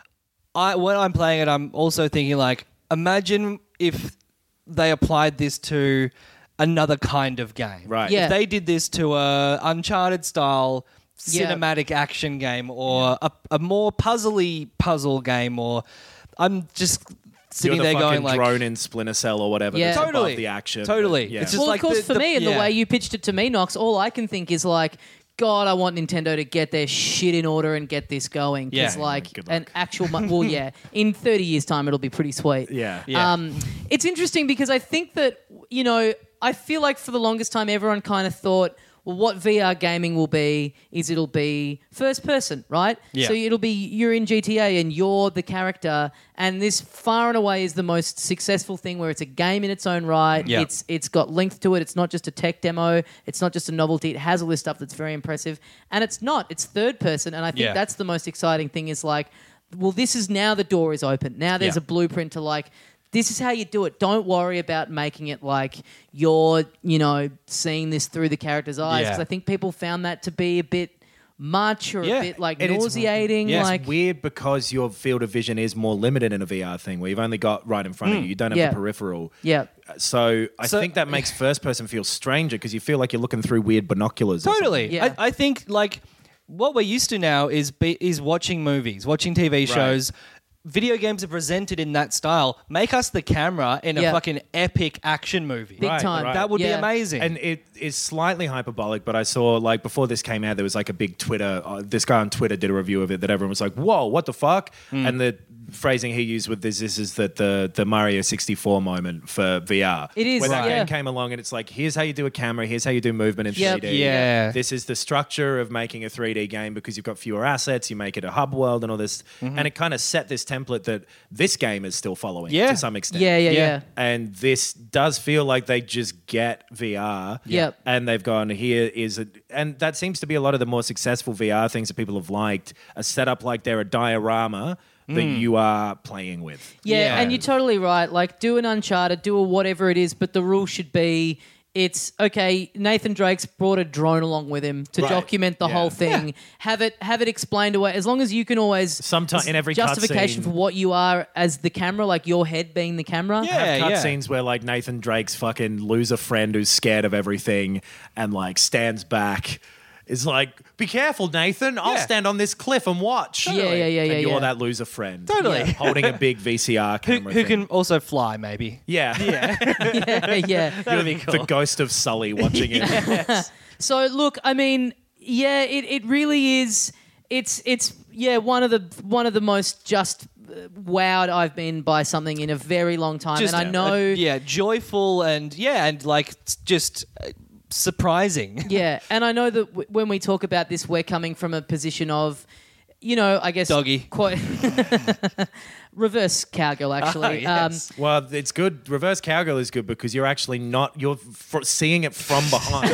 I when I'm playing it, I'm also thinking like, imagine if they applied this to another kind of game. Right. Yeah. If they did this to a Uncharted style Yeah. cinematic action game or a, a more puzzly puzzle game, or I'm just sitting You're the there fucking going like, drone in Splinter Cell or whatever. Yeah. that's Totally. above the action. Totally. Yeah. It's just Well, like of course, the- for the- me, and the yeah. way you pitched it to me, Knox, all I can think is like, God, I want Nintendo to get their shit in order and get this going. Because, Yeah. like, Good an luck. actual, mo- well, yeah, in thirty years' time, it'll be pretty sweet. Yeah. Yeah. Um, it's interesting because I think that, you know, I feel like for the longest time, everyone kind of thought, well, what V R gaming will be is it'll be first person, right? Yeah. So it'll be you're in G T A and you're the character, and this far and away is the most successful thing where it's a game in its own right. Yeah. It's it's got length to it. It's not just a tech demo. It's not just a novelty. It has all this stuff that's very impressive, and it's not. It's third person, and I think Yeah. that's the most exciting thing. Is like, well, this is now the door is open. Now there's Yeah. a blueprint to like. This is how you do it. Don't worry about making it like you're, you know, seeing this through the character's eyes. Yeah. Because I think people found that to be a bit much or Yeah. a bit like And it's- nauseating. Yeah, like it's weird because your field of vision is more limited in a V R thing where you've only got right in front of you. You don't have Yeah. the peripheral. yeah. So I So- think that makes first person feel stranger because you feel like you're looking through weird binoculars. or Totally. Yeah. I, I think like what we're used to now is be, is watching movies, watching T V shows. Video games are presented in that style. Make us the camera in a Yeah. fucking epic action movie. Big Right, time. right. That would Yeah. be amazing. And it is slightly hyperbolic, but I saw like before this came out, there was like a big Twitter. Uh, this guy on Twitter did a review of it that everyone was like, "Whoa, what the fuck?" Hmm. And the phrasing he used with this is, is that the the Mario sixty-four moment for V R. It is, when that yeah. game came along, and it's like, here's how you do a camera, here's how you do movement in Yep. three D. Yeah. This is the structure of making a three D game because you've got fewer assets. You make it a hub world and all this, Mm-hmm. and it kind of set this template that this game is still following Yeah. to some extent. Yeah, yeah, Yeah. yeah. And this does feel like they just get V R. Yep. And they've gone, here is a. And that seems to be a lot of the more successful V R things that people have liked are set up like they're a diorama that you are playing with. Yeah, Yeah. and you're totally right. Like, do an Uncharted, do a whatever it is, but the rule should be it's okay. Nathan Drake's brought a drone along with him to Right. document the Yeah. whole thing. Have it have it explained away. As long as you can always Sometime- in every justification cutscene- for what you are as the camera, like your head being the camera. Yeah. Have cutscenes where like Nathan Drake's fucking loser friend who's scared of everything and like stands back. Is like, be careful, Nathan. I'll Yeah. stand on this cliff and watch. Yeah, yeah, yeah, yeah, And you're yeah. that loser friend. Totally. Yeah. Holding a big V C R Who, camera. who thing. can also fly, maybe. Yeah. Yeah. yeah, yeah. That'd be cool. The ghost of Sully watching it. So look, I mean, yeah, it, it really is. It's it's yeah one of the one of the most just wowed I've been by something in a very long time. Just, and I know... uh, yeah, joyful and, yeah, and like just uh, surprising. Yeah, and I know that w- when we talk about this, we're coming from a position of, you know, I guess... Doggy. Quite reverse cowgirl, actually. Oh, yes. um, Well, it's good. Reverse cowgirl is good because you're actually not, you're f- seeing it from behind.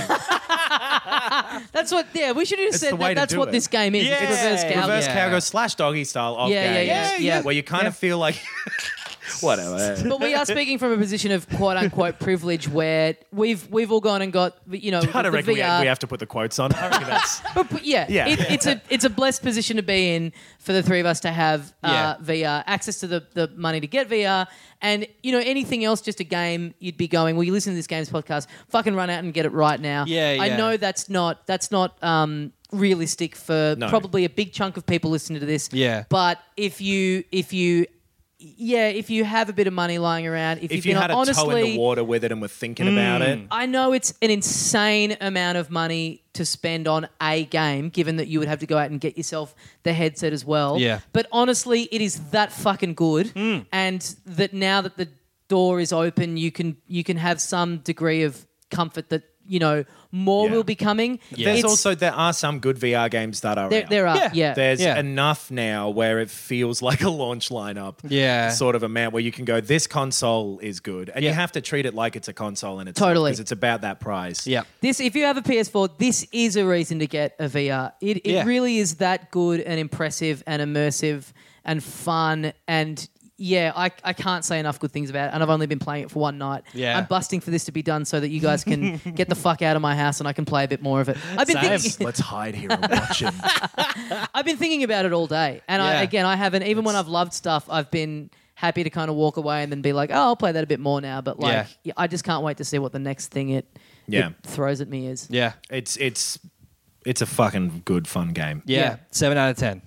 that's what, yeah, we should have It's said the way that to that's do what it. this game is. Yeah. It's reverse cowgirl. Reverse Yeah. cowgirl slash doggy style of Yeah, yeah, games. yeah, yeah. Where you kind Yeah. of feel like, whatever. But we are speaking from a position of quote unquote privilege where we've we've all gone and got, you know, I don't the reckon we, V R. we have to put the quotes on. I reckon that's... But, but yeah, Yeah. It, it's a it's a blessed position to be in for the three of us to have uh, Yeah. V R, access to the, the money to get V R, and you know anything else, just a game, you'd be going, well, you listen to this games podcast, fucking run out and get it right now. Yeah, I yeah. know that's not that's not um, realistic for No. probably a big chunk of people listening to this. Yeah. but if you if you yeah, if you have a bit of money lying around, if, If you've you been had a honestly, toe in the water with it and were thinking about it, I know it's an insane amount of money to spend on a game, given that you would have to go out and get yourself the headset as well. Yeah. But honestly, it is that fucking good, and that now that the door is open, you can you can have some degree of comfort that you know more Yeah. will be coming. there's It's- also, there are some good V R games that are there, out. there are Yeah. yeah. There's Yeah. enough now where it feels like a launch lineup Yeah. sort of amount where you can go, this console is good. And Yeah. you have to treat it like it's a console in itself. Totally. Because it's about that price. Yeah. This, if you have a P S four, this is a reason to get a V R. It, it Yeah. really is that good and impressive and immersive and fun. And yeah, I, I can't say enough good things about it. And I've only been playing it for one night. Yeah. I'm busting for this to be done so that you guys can get the fuck out of my house and I can play a bit more of it. I've been Same. thinking, Let's hide here and watch it. I've been thinking about it all day. And I, Yeah. again, I haven't, even when I've loved stuff, I've been happy to kind of walk away and then be like, oh, I'll play that a bit more now. But like, Yeah. yeah, I just can't wait to see what the next thing it, Yeah. it throws at me is. Yeah. It's it's it's a fucking good fun game. Yeah. Yeah. Seven out of ten.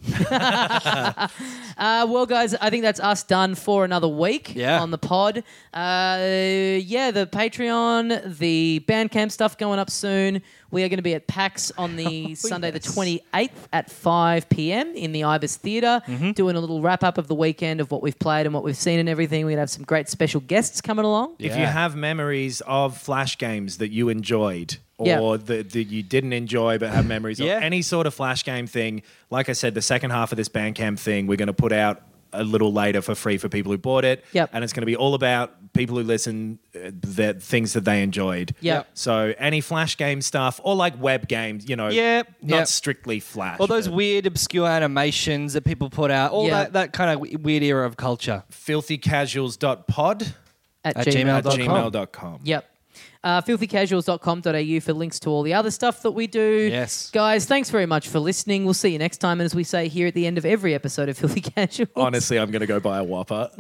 Uh, well, guys, I think that's us done for another week Yeah. on the pod. Uh, yeah, the Patreon, the Bandcamp stuff going up soon. We are going to be at PAX on the Sunday the twenty-eighth at five p.m. in the Ibis Theatre, doing a little wrap-up of the weekend of what we've played and what we've seen and everything. We're going to have some great special guests coming along. If Yeah. you have memories of Flash games that you enjoyed or Yeah. that, that you didn't enjoy but have memories Yeah. of, any sort of Flash game thing, like I said, the second half of this Bandcamp thing, we're going to put out a little later for free for people who bought it. Yep. And it's going to be all about people who listen, uh, the things that they enjoyed. Yep. So any Flash game stuff or like web games, you know, Yeah, not yeah. strictly Flash. All those but weird, obscure animations that people put out. All Yeah. that, that kind of weird era of culture. filthy casuals dot pod At, At gmail. gmail at dot com. gmail dot com. Yep. Uh, filthy casuals dot com dot a u for links to all the other stuff that we do. Yes. Guys, thanks very much for listening. We'll see you next time. And as we say here at the end of every episode of Filthy Casuals. Honestly, I'm going to go buy a Whopper.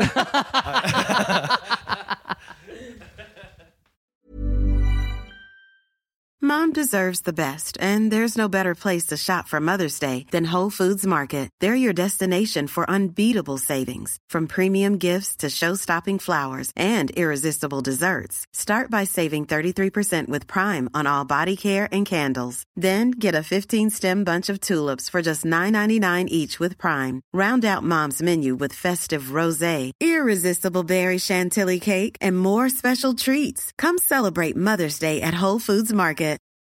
Mom deserves the best, and there's no better place to shop for Mother's Day than Whole Foods Market. They're your destination for unbeatable savings, from premium gifts to show-stopping flowers and irresistible desserts. Start by saving thirty-three percent with Prime on all body care and candles. Then get a fifteen-stem bunch of tulips for just nine ninety-nine each with Prime. Round out Mom's menu with festive rosé, irresistible berry chantilly cake, and more special treats. Come celebrate Mother's Day at Whole Foods Market.